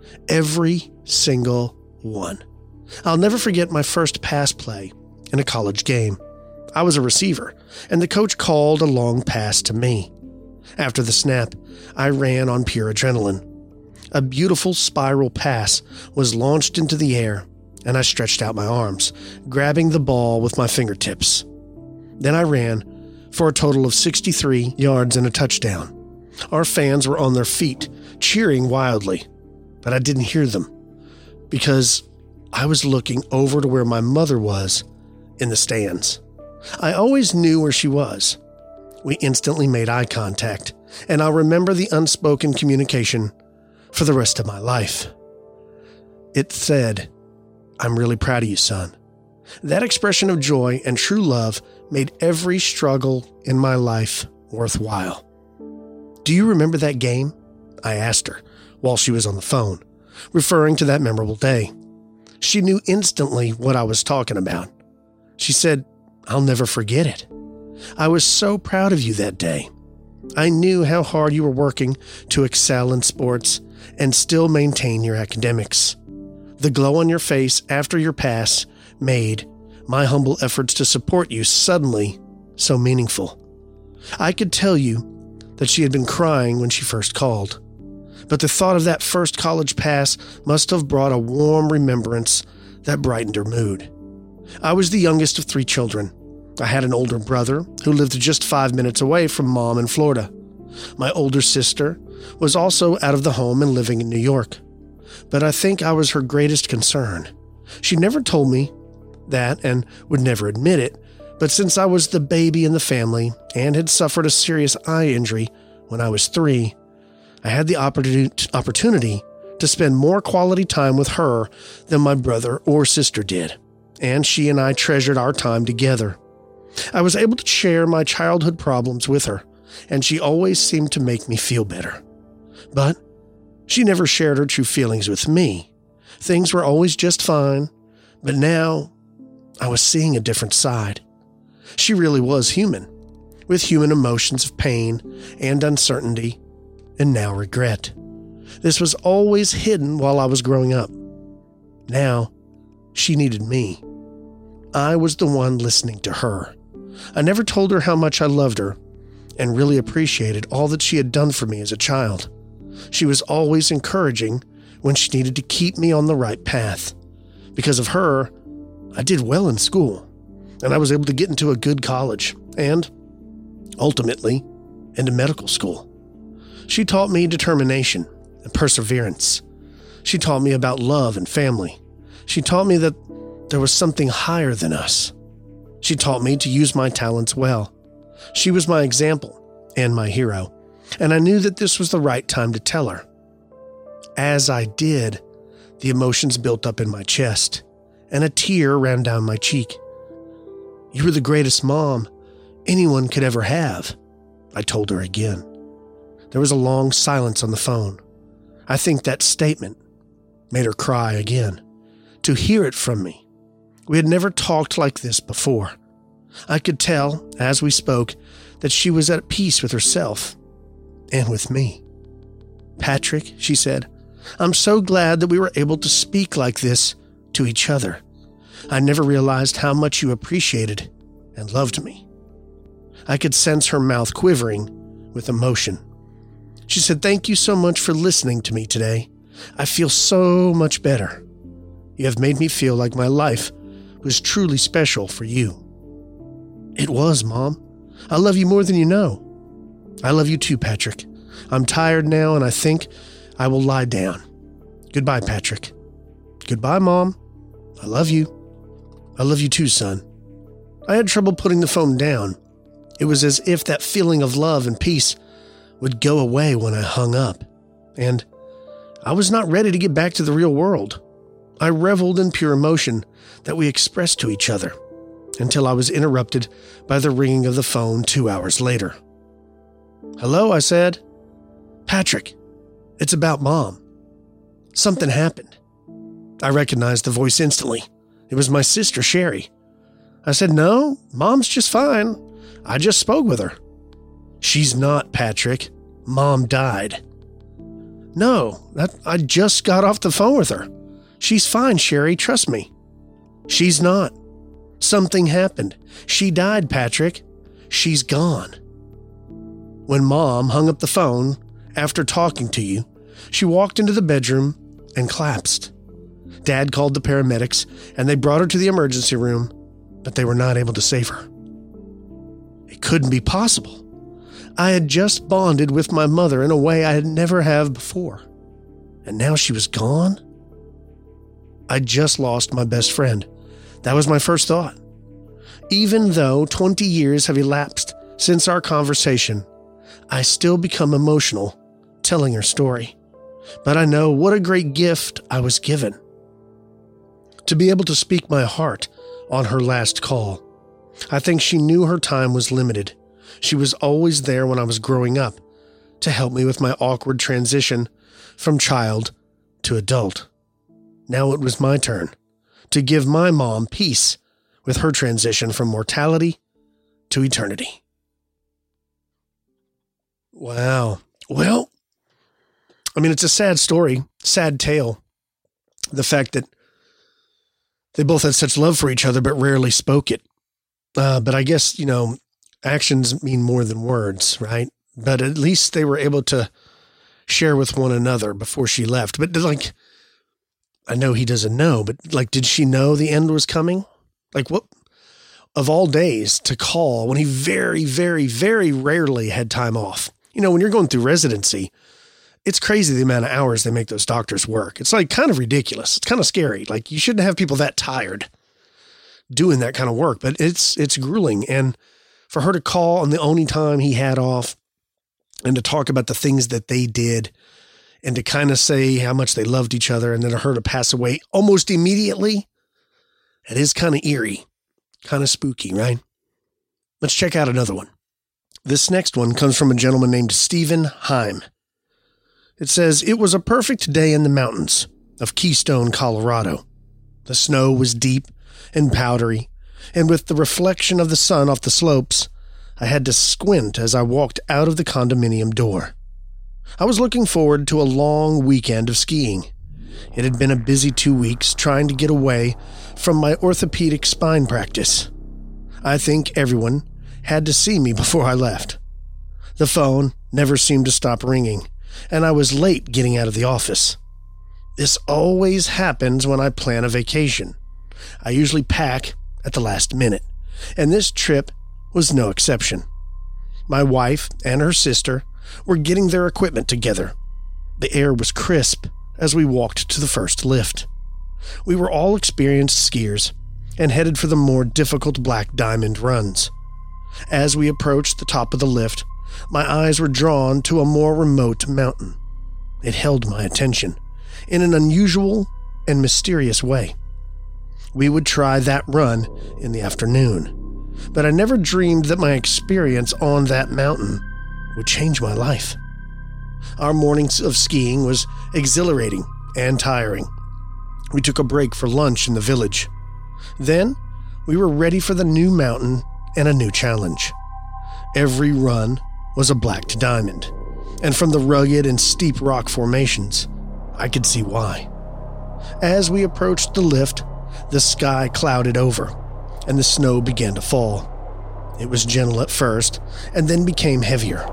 S5: Every single one. I'll never forget my first pass play in a college game. I was a receiver, and the coach called a long pass to me. After the snap, I ran on pure adrenaline. A beautiful spiral pass was launched into the air, and I stretched out my arms, grabbing the ball with my fingertips. Then I ran for a total of 63 yards and a touchdown. Our fans were on their feet, cheering wildly, but I didn't hear them because I was looking over to where my mother was in the stands. I always knew where she was. We instantly made eye contact, and I'll remember the unspoken communication for the rest of my life. It said, "I'm really proud of you, son." That expression of joy and true love made every struggle in my life worthwhile. "Do you remember that game?" I asked her while she was on the phone, referring to that memorable day. She knew instantly what I was talking about. She said, "I'll never forget it. I was so proud of you that day. I knew how hard you were working to excel in sports and still maintain your academics. The glow on your face after your pass made my humble efforts to support you suddenly so meaningful." I could tell you that she had been crying when she first called, but the thought of that first college pass must have brought a warm remembrance that brightened her mood. I was the youngest of 3 children. I had an older brother who lived just 5 minutes away from Mom in Florida. My older sister was also out of the home and living in New York, but I think I was her greatest concern. She never told me that and would never admit it, but since I was the baby in the family and had suffered a serious eye injury when I was 3, I had the opportunity to spend more quality time with her than my brother or sister did, and she and I treasured our time together. I was able to share my childhood problems with her, and she always seemed to make me feel better. But She never shared her true feelings with me. Things were always just fine, but now I was seeing a different side. She really was human, with human emotions of pain and uncertainty, and now regret. This was always hidden while I was growing up. Now, she needed me. I was the one listening to her. I never told her how much I loved her and really appreciated all that she had done for me as a child. She was always encouraging when she needed to keep me on the right path. Because of her, I did well in school, and I was able to get into a good college and, ultimately, into medical school. She taught me determination and perseverance. She taught me about love and family. She taught me that there was something higher than us. She taught me to use my talents well. She was my example and my hero, and I knew that this was the right time to tell her. As I did, the emotions built up in my chest, and a tear ran down my cheek. "You were the greatest mom anyone could ever have," I told her again. There was a long silence on the phone. I think that statement made her cry again. To hear it from me. We had never talked like this before. I could tell, as we spoke, that she was at peace with herself and with me. "Patrick," she said, "I'm so glad that we were able to speak like this to each other. I never realized how much you appreciated and loved me." I could sense her mouth quivering with emotion. She said, "Thank you so much for listening to me today. I feel so much better. You have made me feel like my life was truly special for you." "It was, Mom. I love you more than you know." "I love you too, Patrick. I'm tired now, and I think I will lie down. Goodbye, Patrick." "Goodbye, Mom. I love you." "I love you too, son." I had trouble putting the phone down. It was as if that feeling of love and peace would go away when I hung up, and I was not ready to get back to the real world. I reveled in pure emotion that we expressed to each other until I was interrupted by the ringing of the phone 2 hours later. "Hello," I said. "Patrick, it's about Mom. Something happened." I recognized the voice instantly. It was my sister, Sherry. I said, "No, Mom's just fine. I just spoke with her." "She's not, Patrick. Mom died." "No, I just got off the phone with her. She's fine, Sherry, trust me." "She's not. Something happened. She died, Patrick. She's gone." When Mom hung up the phone after talking to you, she walked into the bedroom and collapsed. Dad called the paramedics, and they brought her to the emergency room, but they were not able to save her. It couldn't be possible. I had just bonded with my mother in a way I had never have before, and now she was gone? I just lost my best friend. That was my first thought. Even though 20 years have elapsed since our conversation, I still become emotional telling her story. But I know what a great gift I was given. To be able to speak my heart on her last call. I think she knew her time was limited. She was always there when I was growing up to help me with my awkward transition from child to adult. Now it was my turn to give my mom peace with her transition from mortality to eternity. Wow. Well, I mean, it's a sad story, sad tale. The fact that they both had such love for each other but rarely spoke it. But I guess, actions mean more than words, right? But at least they were able to share with one another before she left. But I know he doesn't know, but did she know the end was coming? What, of all days to call when he very, very, very rarely had time off. When you're going through residency, it's crazy the amount of hours they make those doctors work. It's kind of ridiculous. It's kind of scary. You shouldn't have people that tired doing that kind of work, but it's grueling. And for her to call on the only time he had off and to talk about the things that they did and to kind of say how much they loved each other and then her to pass away almost immediately, it is kind of eerie, kind of spooky, right? Let's check out another one. This next one comes from a gentleman named Stephen Heim. It says, "It was a perfect day in the mountains of Keystone, Colorado. The snow was deep and powdery, and with the reflection of the sun off the slopes, I had to squint as I walked out of the condominium door. I was looking forward to a long weekend of skiing. It had been a busy 2 weeks trying to get away from my orthopedic spine practice. I think everyone had to see me before I left. The phone never seemed to stop ringing, and I was late getting out of the office. This always happens when I plan a vacation. I usually pack at the last minute, and this trip was no exception. My wife and her sister were getting their equipment together. The air was crisp as we walked to the first lift. We were all experienced skiers and headed for the more difficult Black Diamond runs. As we approached the top of the lift, my eyes were drawn to a more remote mountain. It held my attention in an unusual and mysterious way. We would try that run in the afternoon, but I never dreamed that my experience on that mountain would change my life. Our mornings of skiing was exhilarating and tiring. We took a break for lunch in the village. Then, we were ready for the new mountain and a new challenge. Every run was a Black Diamond, and from the rugged and steep rock formations, I could see why. As we approached the lift, the sky clouded over, and the snow began to fall. It was gentle at first, and then became heavier.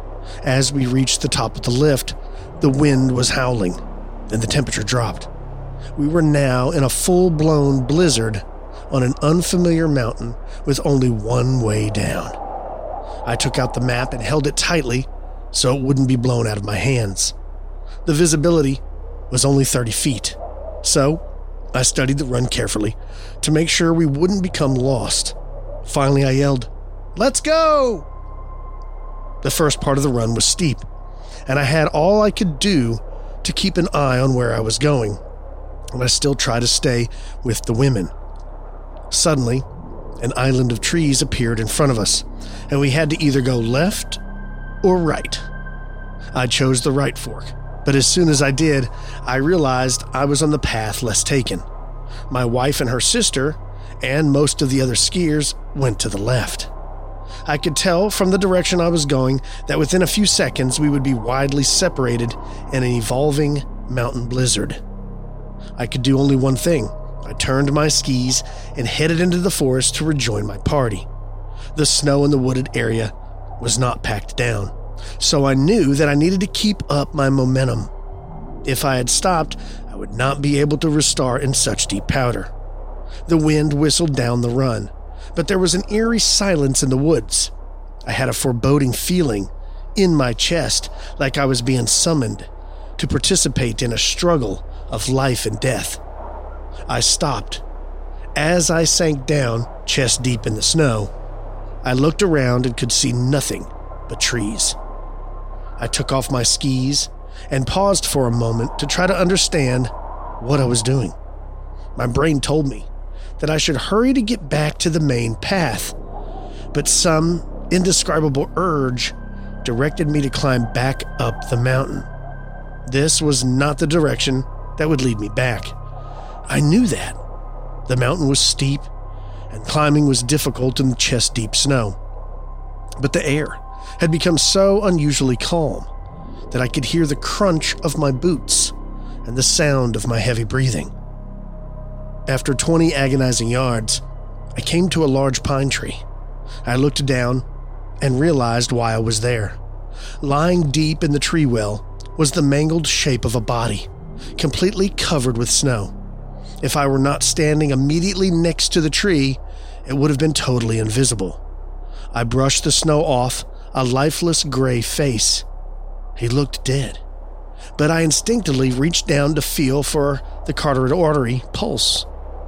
S5: As we reached the top of the lift, the wind was howling, and the temperature dropped. We were now in a full-blown blizzard on an unfamiliar mountain with only one way down. I took out the map and held it tightly so it wouldn't be blown out of my hands. The visibility was only 30 feet, so I studied the run carefully to make sure we wouldn't become lost. Finally, I yelled, "Let's go!" The first part of the run was steep, and I had all I could do to keep an eye on where I was going, and I still tried to stay with the women. Suddenly, an island of trees appeared in front of us, and we had to either go left or right. I chose the right fork, but as soon as I did, I realized I was on the path less taken. My wife and her sister, and most of the other skiers, went to the left. I could tell from the direction I was going that within a few seconds we would be widely separated in an evolving mountain blizzard. I could do only one thing. I turned my skis and headed into the forest to rejoin my party. The snow in the wooded area was not packed down, so I knew that I needed to keep up my momentum. If I had stopped, I would not be able to restart in such deep powder. The wind whistled down the run, but there was an eerie silence in the woods. I had a foreboding feeling in my chest, like I was being summoned to participate in a struggle of life and death. I stopped. As I sank down, chest deep in the snow, I looked around and could see nothing but trees. I took off my skis and paused for a moment to try to understand what I was doing. My brain told me that I should hurry to get back to the main path, but some indescribable urge directed me to climb back up the mountain. This was not the direction that would lead me back. I knew that. The mountain was steep, and climbing was difficult in the chest-deep snow. But the air had become so unusually calm that I could hear the crunch of my boots and the sound of my heavy breathing. After 20 agonizing yards, I came to a large pine tree. I looked down and realized why I was there. Lying deep in the tree well was the mangled shape of a body, completely covered with snow. If I were not standing immediately next to the tree, it would have been totally invisible. I brushed the snow off a lifeless gray face. He looked dead, but I instinctively reached down to feel for the carotid artery pulse.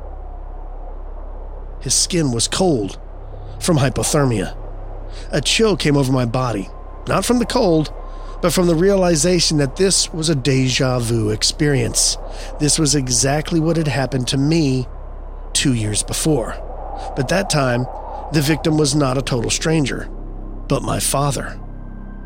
S5: His skin was cold from hypothermia. A chill came over my body, not from the cold, but from the realization that this was a déjà vu experience. This was exactly what had happened to me 2 years before. But that time, the victim was not a total stranger, but my father.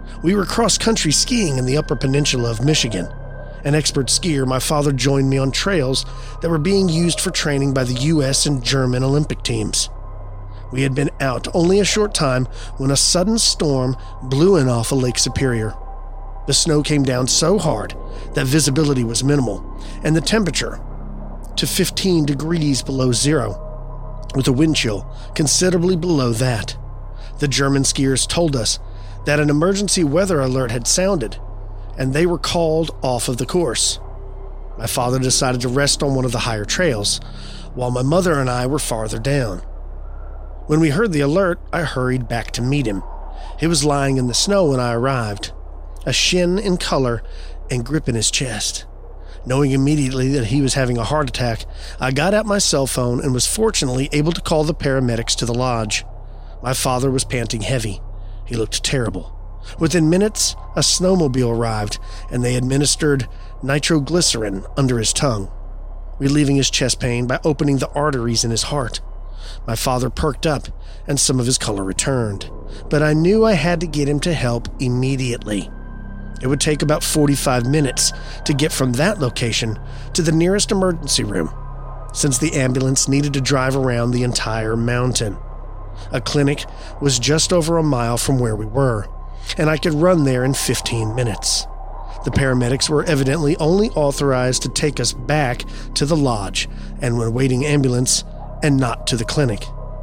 S5: We were cross-country skiing in the Upper Peninsula of Michigan. An expert skier, my father joined me on trails that were being used for training by the U.S. and German Olympic teams. We had been out only a short time when a sudden storm blew in off of Lake Superior. The snow came down so hard that visibility was minimal, and the temperature to 15 degrees below zero, with a wind chill considerably below that. The German skiers told us that an emergency weather alert had sounded, and they were called off of the course. My father decided to rest on one of the higher trails, while my mother and I were farther down. When we heard the alert, I hurried back to meet him. He was lying in the snow when I arrived, a shin in color and grip in his chest. Knowing immediately that he was having a heart attack, I got out my cell phone and was fortunately able to call the paramedics to the lodge. My father was panting heavy. He looked terrible. Within minutes, a snowmobile arrived, and they administered nitroglycerin under his tongue, relieving his chest pain by opening the arteries in his heart. My father perked up, and some of his color returned, but I knew I had to get him to help immediately. It would take about 45 minutes to get from that location to the nearest emergency room, since the ambulance needed to drive around the entire mountain. A clinic was just over a mile from where we were, and I could run there in 15 minutes. The paramedics were evidently only authorized to take us back to the lodge and an waiting ambulance, and not to the clinic.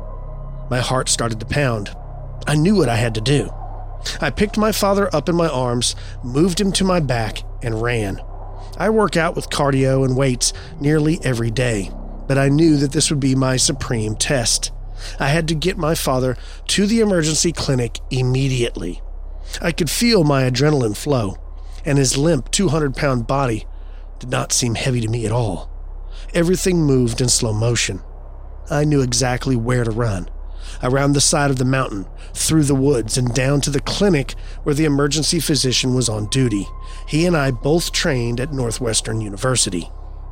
S5: My heart started to pound. I knew what I had to do. I picked my father up in my arms, moved him to my back, and ran. I work out with cardio and weights nearly every day, but I knew that this would be my supreme test. I had to get my father to the emergency clinic immediately. I could feel my adrenaline flow, and his limp 200-pound body did not seem heavy to me at all. Everything moved in slow motion. I knew exactly where to run. Around the side of the mountain, through the woods, and down to the clinic where the emergency physician was on duty. He and I both trained at Northwestern University.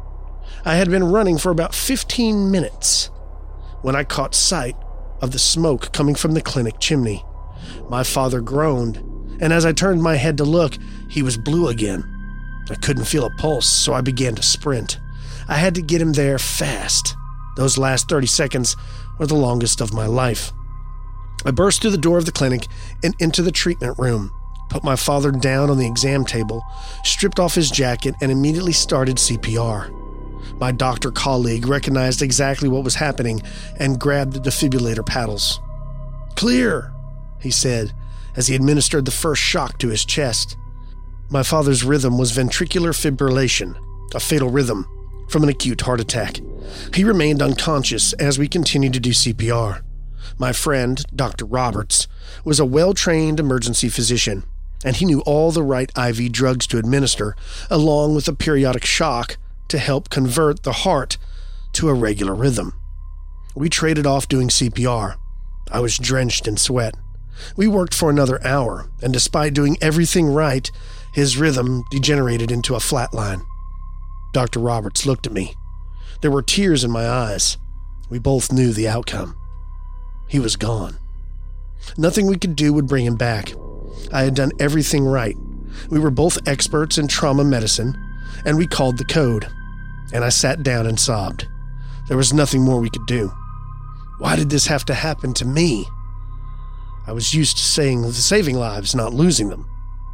S5: I had been running for about 15 minutes when I caught sight of the smoke coming from the clinic chimney. My father groaned, and as I turned my head to look, he was blue again. I couldn't feel a pulse, so I began to sprint. I had to get him there fast. Those last 30 seconds were the longest of my life. I burst through the door of the clinic and into the treatment room, put my father down on the exam table, stripped off his jacket, and immediately started CPR. My doctor colleague recognized exactly what was happening and grabbed the defibrillator paddles. "Clear," he said as he administered the first shock to his chest. My father's rhythm was ventricular fibrillation, a fatal rhythm from an acute heart attack. He remained unconscious as we continued to do CPR. My friend, Dr. Roberts, was a well-trained emergency physician, and he knew all the right IV drugs to administer, along with a periodic shock to help convert the heart to a regular rhythm. We traded off doing CPR. I was drenched in sweat. We worked for another hour, and despite doing everything right, his rhythm degenerated into a flat line. Dr. Roberts looked at me. There were tears in my eyes. We both knew the outcome. He was gone. Nothing we could do would bring him back. I had done everything right. We were both experts in trauma medicine, and we called the code. And I sat down and sobbed. There was nothing more we could do. Why did this have to happen to me? I was used to saving lives, not losing them.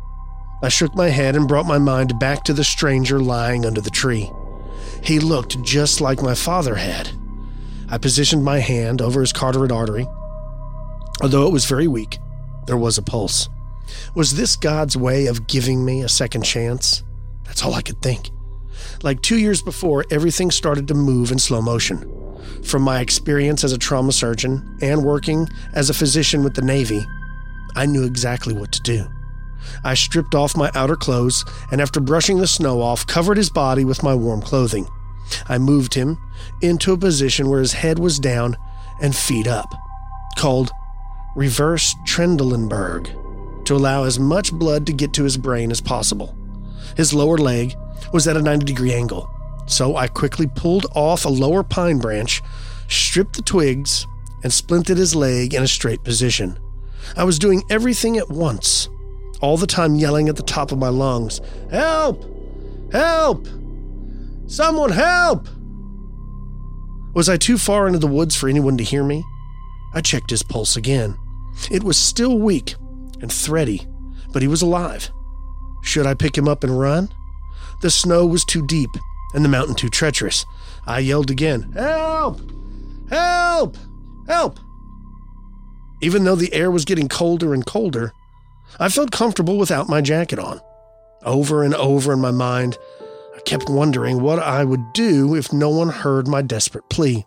S5: I shook my head and brought my mind back to the stranger lying under the tree. He looked just like my father had. I positioned my hand over his carotid artery. Although it was very weak, there was a pulse. Was this God's way of giving me a second chance? That's all I could think. Like 2 years before, everything started to move in slow motion. From my experience as a trauma surgeon and working as a physician with the Navy, I knew exactly what to do. I stripped off my outer clothes and after brushing the snow off, covered his body with my warm clothing. I moved him into a position where his head was down and feet up, called reverse Trendelenburg, to allow as much blood to get to his brain as possible. His lower leg was at a 90-degree angle, so I quickly pulled off a lower pine branch, stripped the twigs, and splinted his leg in a straight position. I was doing everything at once. all the time yelling at the top of my lungs, "Help! Help! Someone help!" Was I too far into the woods for anyone to hear me? I checked his pulse again. It was still weak and thready, but he was alive. Should I pick him up and run? The snow was too deep and the mountain too treacherous. I yelled again, "Help! Help! Help!" Even though the air was getting colder and colder, I felt comfortable without my jacket on. Over and over in my mind, I kept wondering what I would do if no one heard my desperate plea.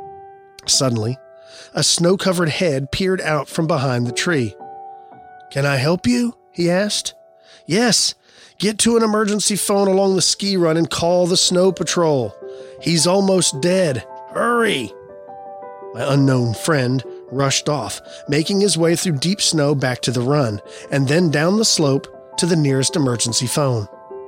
S5: Suddenly, a snow-covered head peered out from behind the tree. "Can I help you?" he asked. "Yes, get to an emergency phone along the ski run and call the snow patrol. He's almost dead. Hurry!" My unknown friend rushed off, making his way through deep snow back to the run, and then down the slope to the nearest emergency phone.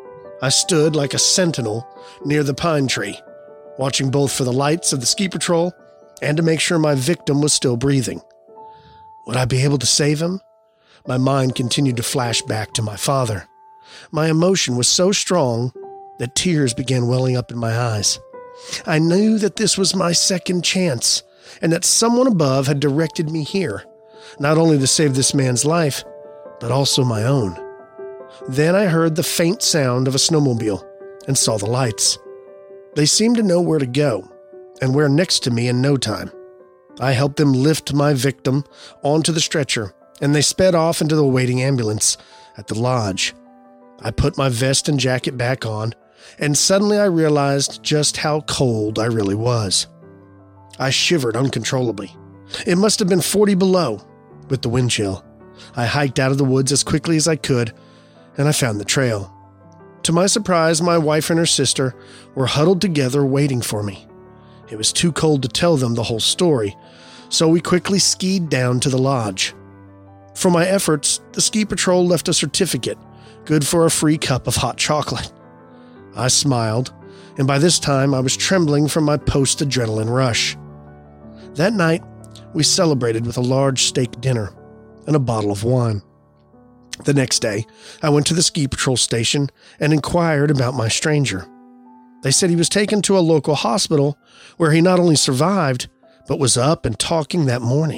S5: I stood like a sentinel near the pine tree, watching both for the lights of the ski patrol and to make sure my victim was still breathing. Would I be able to save him? My mind continued to flash back to my father. My emotion was so strong that tears began welling up in my eyes. I knew that this was my second chance, and that someone above had directed me here, not only to save this man's life, but also my own. Then I heard the faint sound of a snowmobile and saw the lights. They seemed to know where to go and were next to me in no time. I helped them lift my victim onto the stretcher, and they sped off into the waiting ambulance at the lodge. I put my vest and jacket back on, and suddenly I realized just how cold I really was. I shivered uncontrollably. It must have been 40 below with the wind chill. I hiked out of the woods as quickly as I could, and I found the trail. To my surprise, my wife and her sister were huddled together waiting for me. It was too cold to tell them the whole story, so we quickly skied down to the lodge. For my efforts, the ski patrol left a certificate, good for a free cup of hot chocolate. I smiled, and by this time I was trembling from my post-adrenaline rush. That night, we celebrated with a large steak dinner and a bottle of wine. The next day, I went to the ski patrol station and inquired about my stranger. They said he was taken to a local hospital where he not only survived, but was up and talking that morning.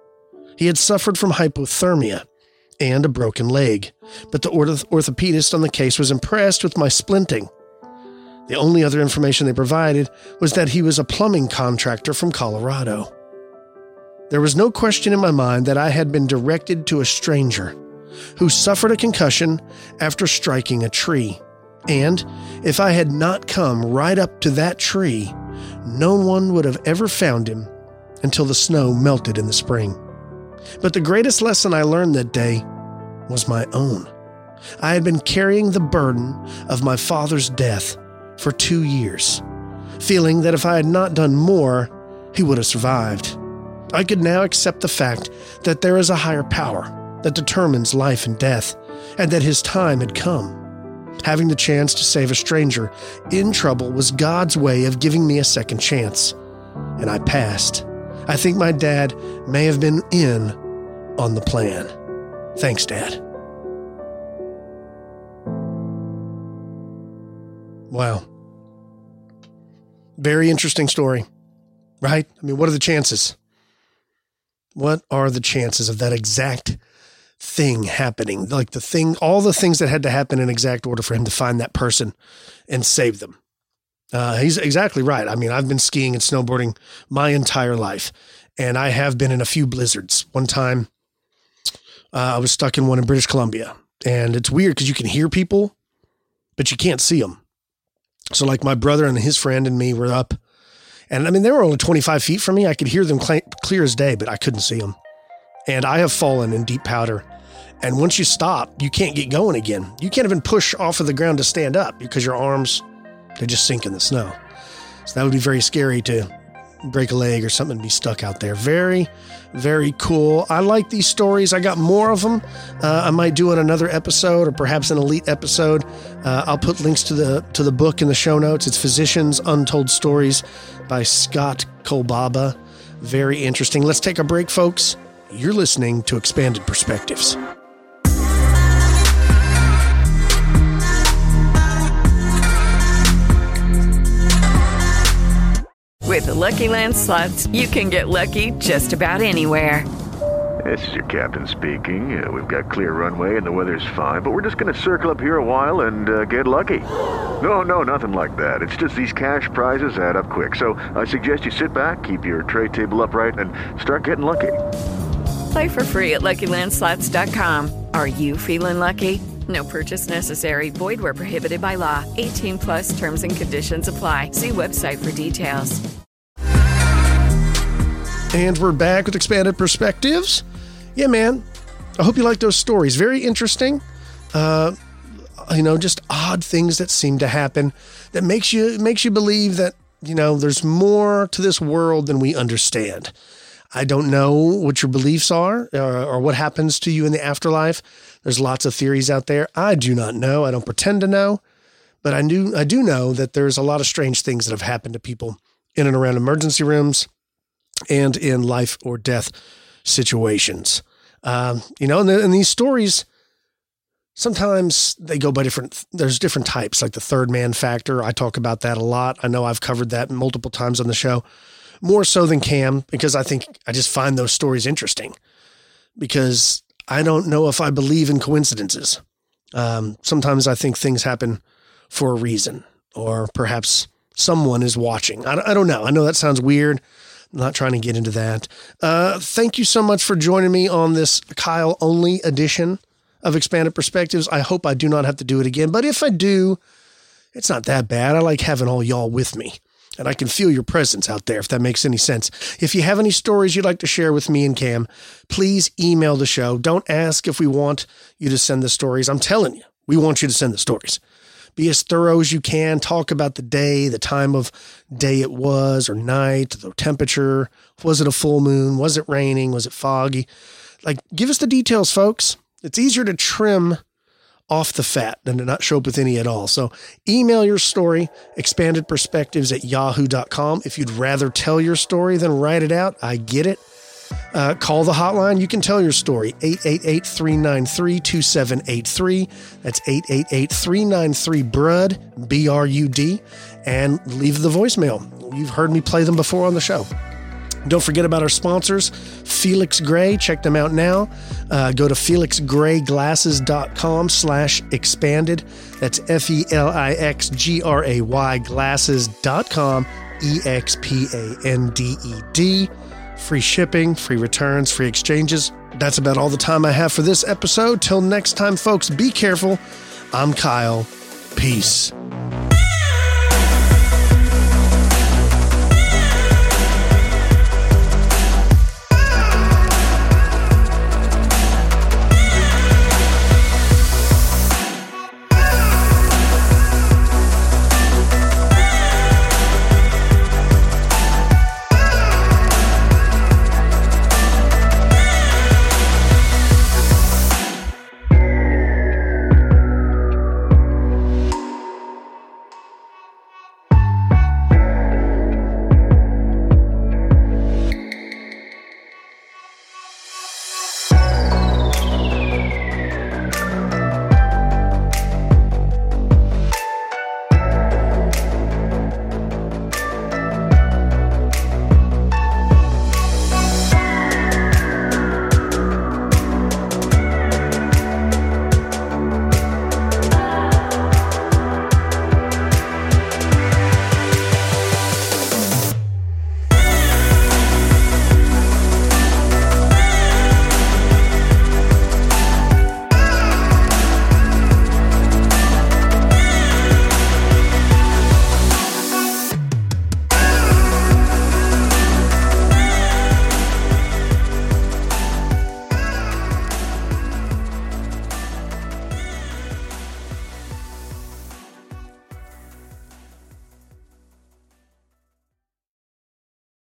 S5: He had suffered from hypothermia and a broken leg, but the orthopedist on the case was impressed with my splinting. The only other information they provided was that he was a plumbing contractor from Colorado. There was no question in my mind that I had been directed to a stranger who suffered a concussion after striking a tree. And if I had not come right up to that tree, no one would have ever found him until the snow melted in the spring. But the greatest lesson I learned that day was my own. I had been carrying the burden of my father's death for 2 years, feeling that if I had not done more, he would have survived. I could now accept the fact that there is a higher power that determines life and death, and that his time had come. Having the chance to save a stranger in trouble was God's way of giving me a second chance, and I passed. I think my dad may have been in on the plan. Thanks, Dad. Wow. Very interesting story, right? I mean, what are the chances? What are the chances of that exact thing happening? Like all the things that had to happen in exact order for him to find that person and save them. He's exactly right. I mean, I've been skiing and snowboarding my entire life, and I have been in a few blizzards. One time, I was stuck in one in British Columbia, and it's weird because you can hear people, but you can't see them. So like my brother and his friend and me were up, and I mean, they were only 25 feet from me. I could hear them clear as day, but I couldn't see them. And I have fallen in deep powder. And once you stop, you can't get going again. You can't even push off of the ground to stand up because your arms, they just sink in the snow. So that would be very scary to break a leg or something and be stuck out there. Very, very cool. I like these stories. I got more of them. I might do in another episode or perhaps an elite episode. I'll put links to the book in the show notes. It's Physicians Untold Stories by Scott Kolbaba. Very interesting. Let's take a break, folks. You're listening to Expanded Perspectives.
S7: With the Lucky Land Slots, you can get lucky just about anywhere.
S6: This is your captain speaking. We've got clear runway and the weather's fine, but we're just going to circle up here a while and get lucky. No, nothing like that. It's just these cash prizes add up quick. So I suggest you sit back, keep your tray table upright, and start getting lucky.
S7: Play for free at LuckyLandSlots.com. Are you feeling lucky? No purchase necessary. Void where prohibited by law. 18 plus terms and conditions apply. See website for details.
S5: And we're back with Expanded Perspectives. Yeah, man. I hope you like those stories. Very interesting. Just odd things that seem to happen that makes you believe that, there's more to this world than we understand. I don't know what your beliefs are or what happens to you in the afterlife. There's lots of theories out there. I do not know. I don't pretend to know, but I do know that there's a lot of strange things that have happened to people in and around emergency rooms and in life or death situations. And these stories, sometimes they go by there's different types, like the third man factor. I talk about that a lot. I know I've covered that multiple times on the show. More so than Cam, because I just find those stories interesting, because I don't know if I believe in coincidences. Sometimes I think things happen for a reason, or perhaps someone is watching. I don't know. I know that sounds weird. I'm not trying to get into that. Thank you so much for joining me on this Kyle only edition of Expanded Perspectives. I hope I do not have to do it again, but if I do, it's not that bad. I like having all y'all with me. And I can feel your presence out there, if that makes any sense. If you have any stories you'd like to share with me and Cam, please email the show. Don't ask if we want you to send the stories. I'm telling you, we want you to send the stories. Be as thorough as you can. Talk about the day, the time of day it was, or night, the temperature. Was it a full moon? Was it raining? Was it foggy? Give us the details, folks. It's easier to trim off the fat than to not show up with any at all. So email your story, expandedperspectives@yahoo.com. If you'd rather tell your story than write it out, I get it. Call the hotline. You can tell your story, 888-393-2783. That's 888-393-BRUD, B-R-U-D, and leave the voicemail. You've heard me play them before on the show. Don't forget about our sponsors, Felix Gray. Check them out now. Go to felixgrayglasses.com/expanded. That's FELIXGRAY glasses.com, EXPANDED. Free shipping, free returns, free exchanges. That's about all the time I have for this episode. Till next time, folks, be careful. I'm Kyle. Peace.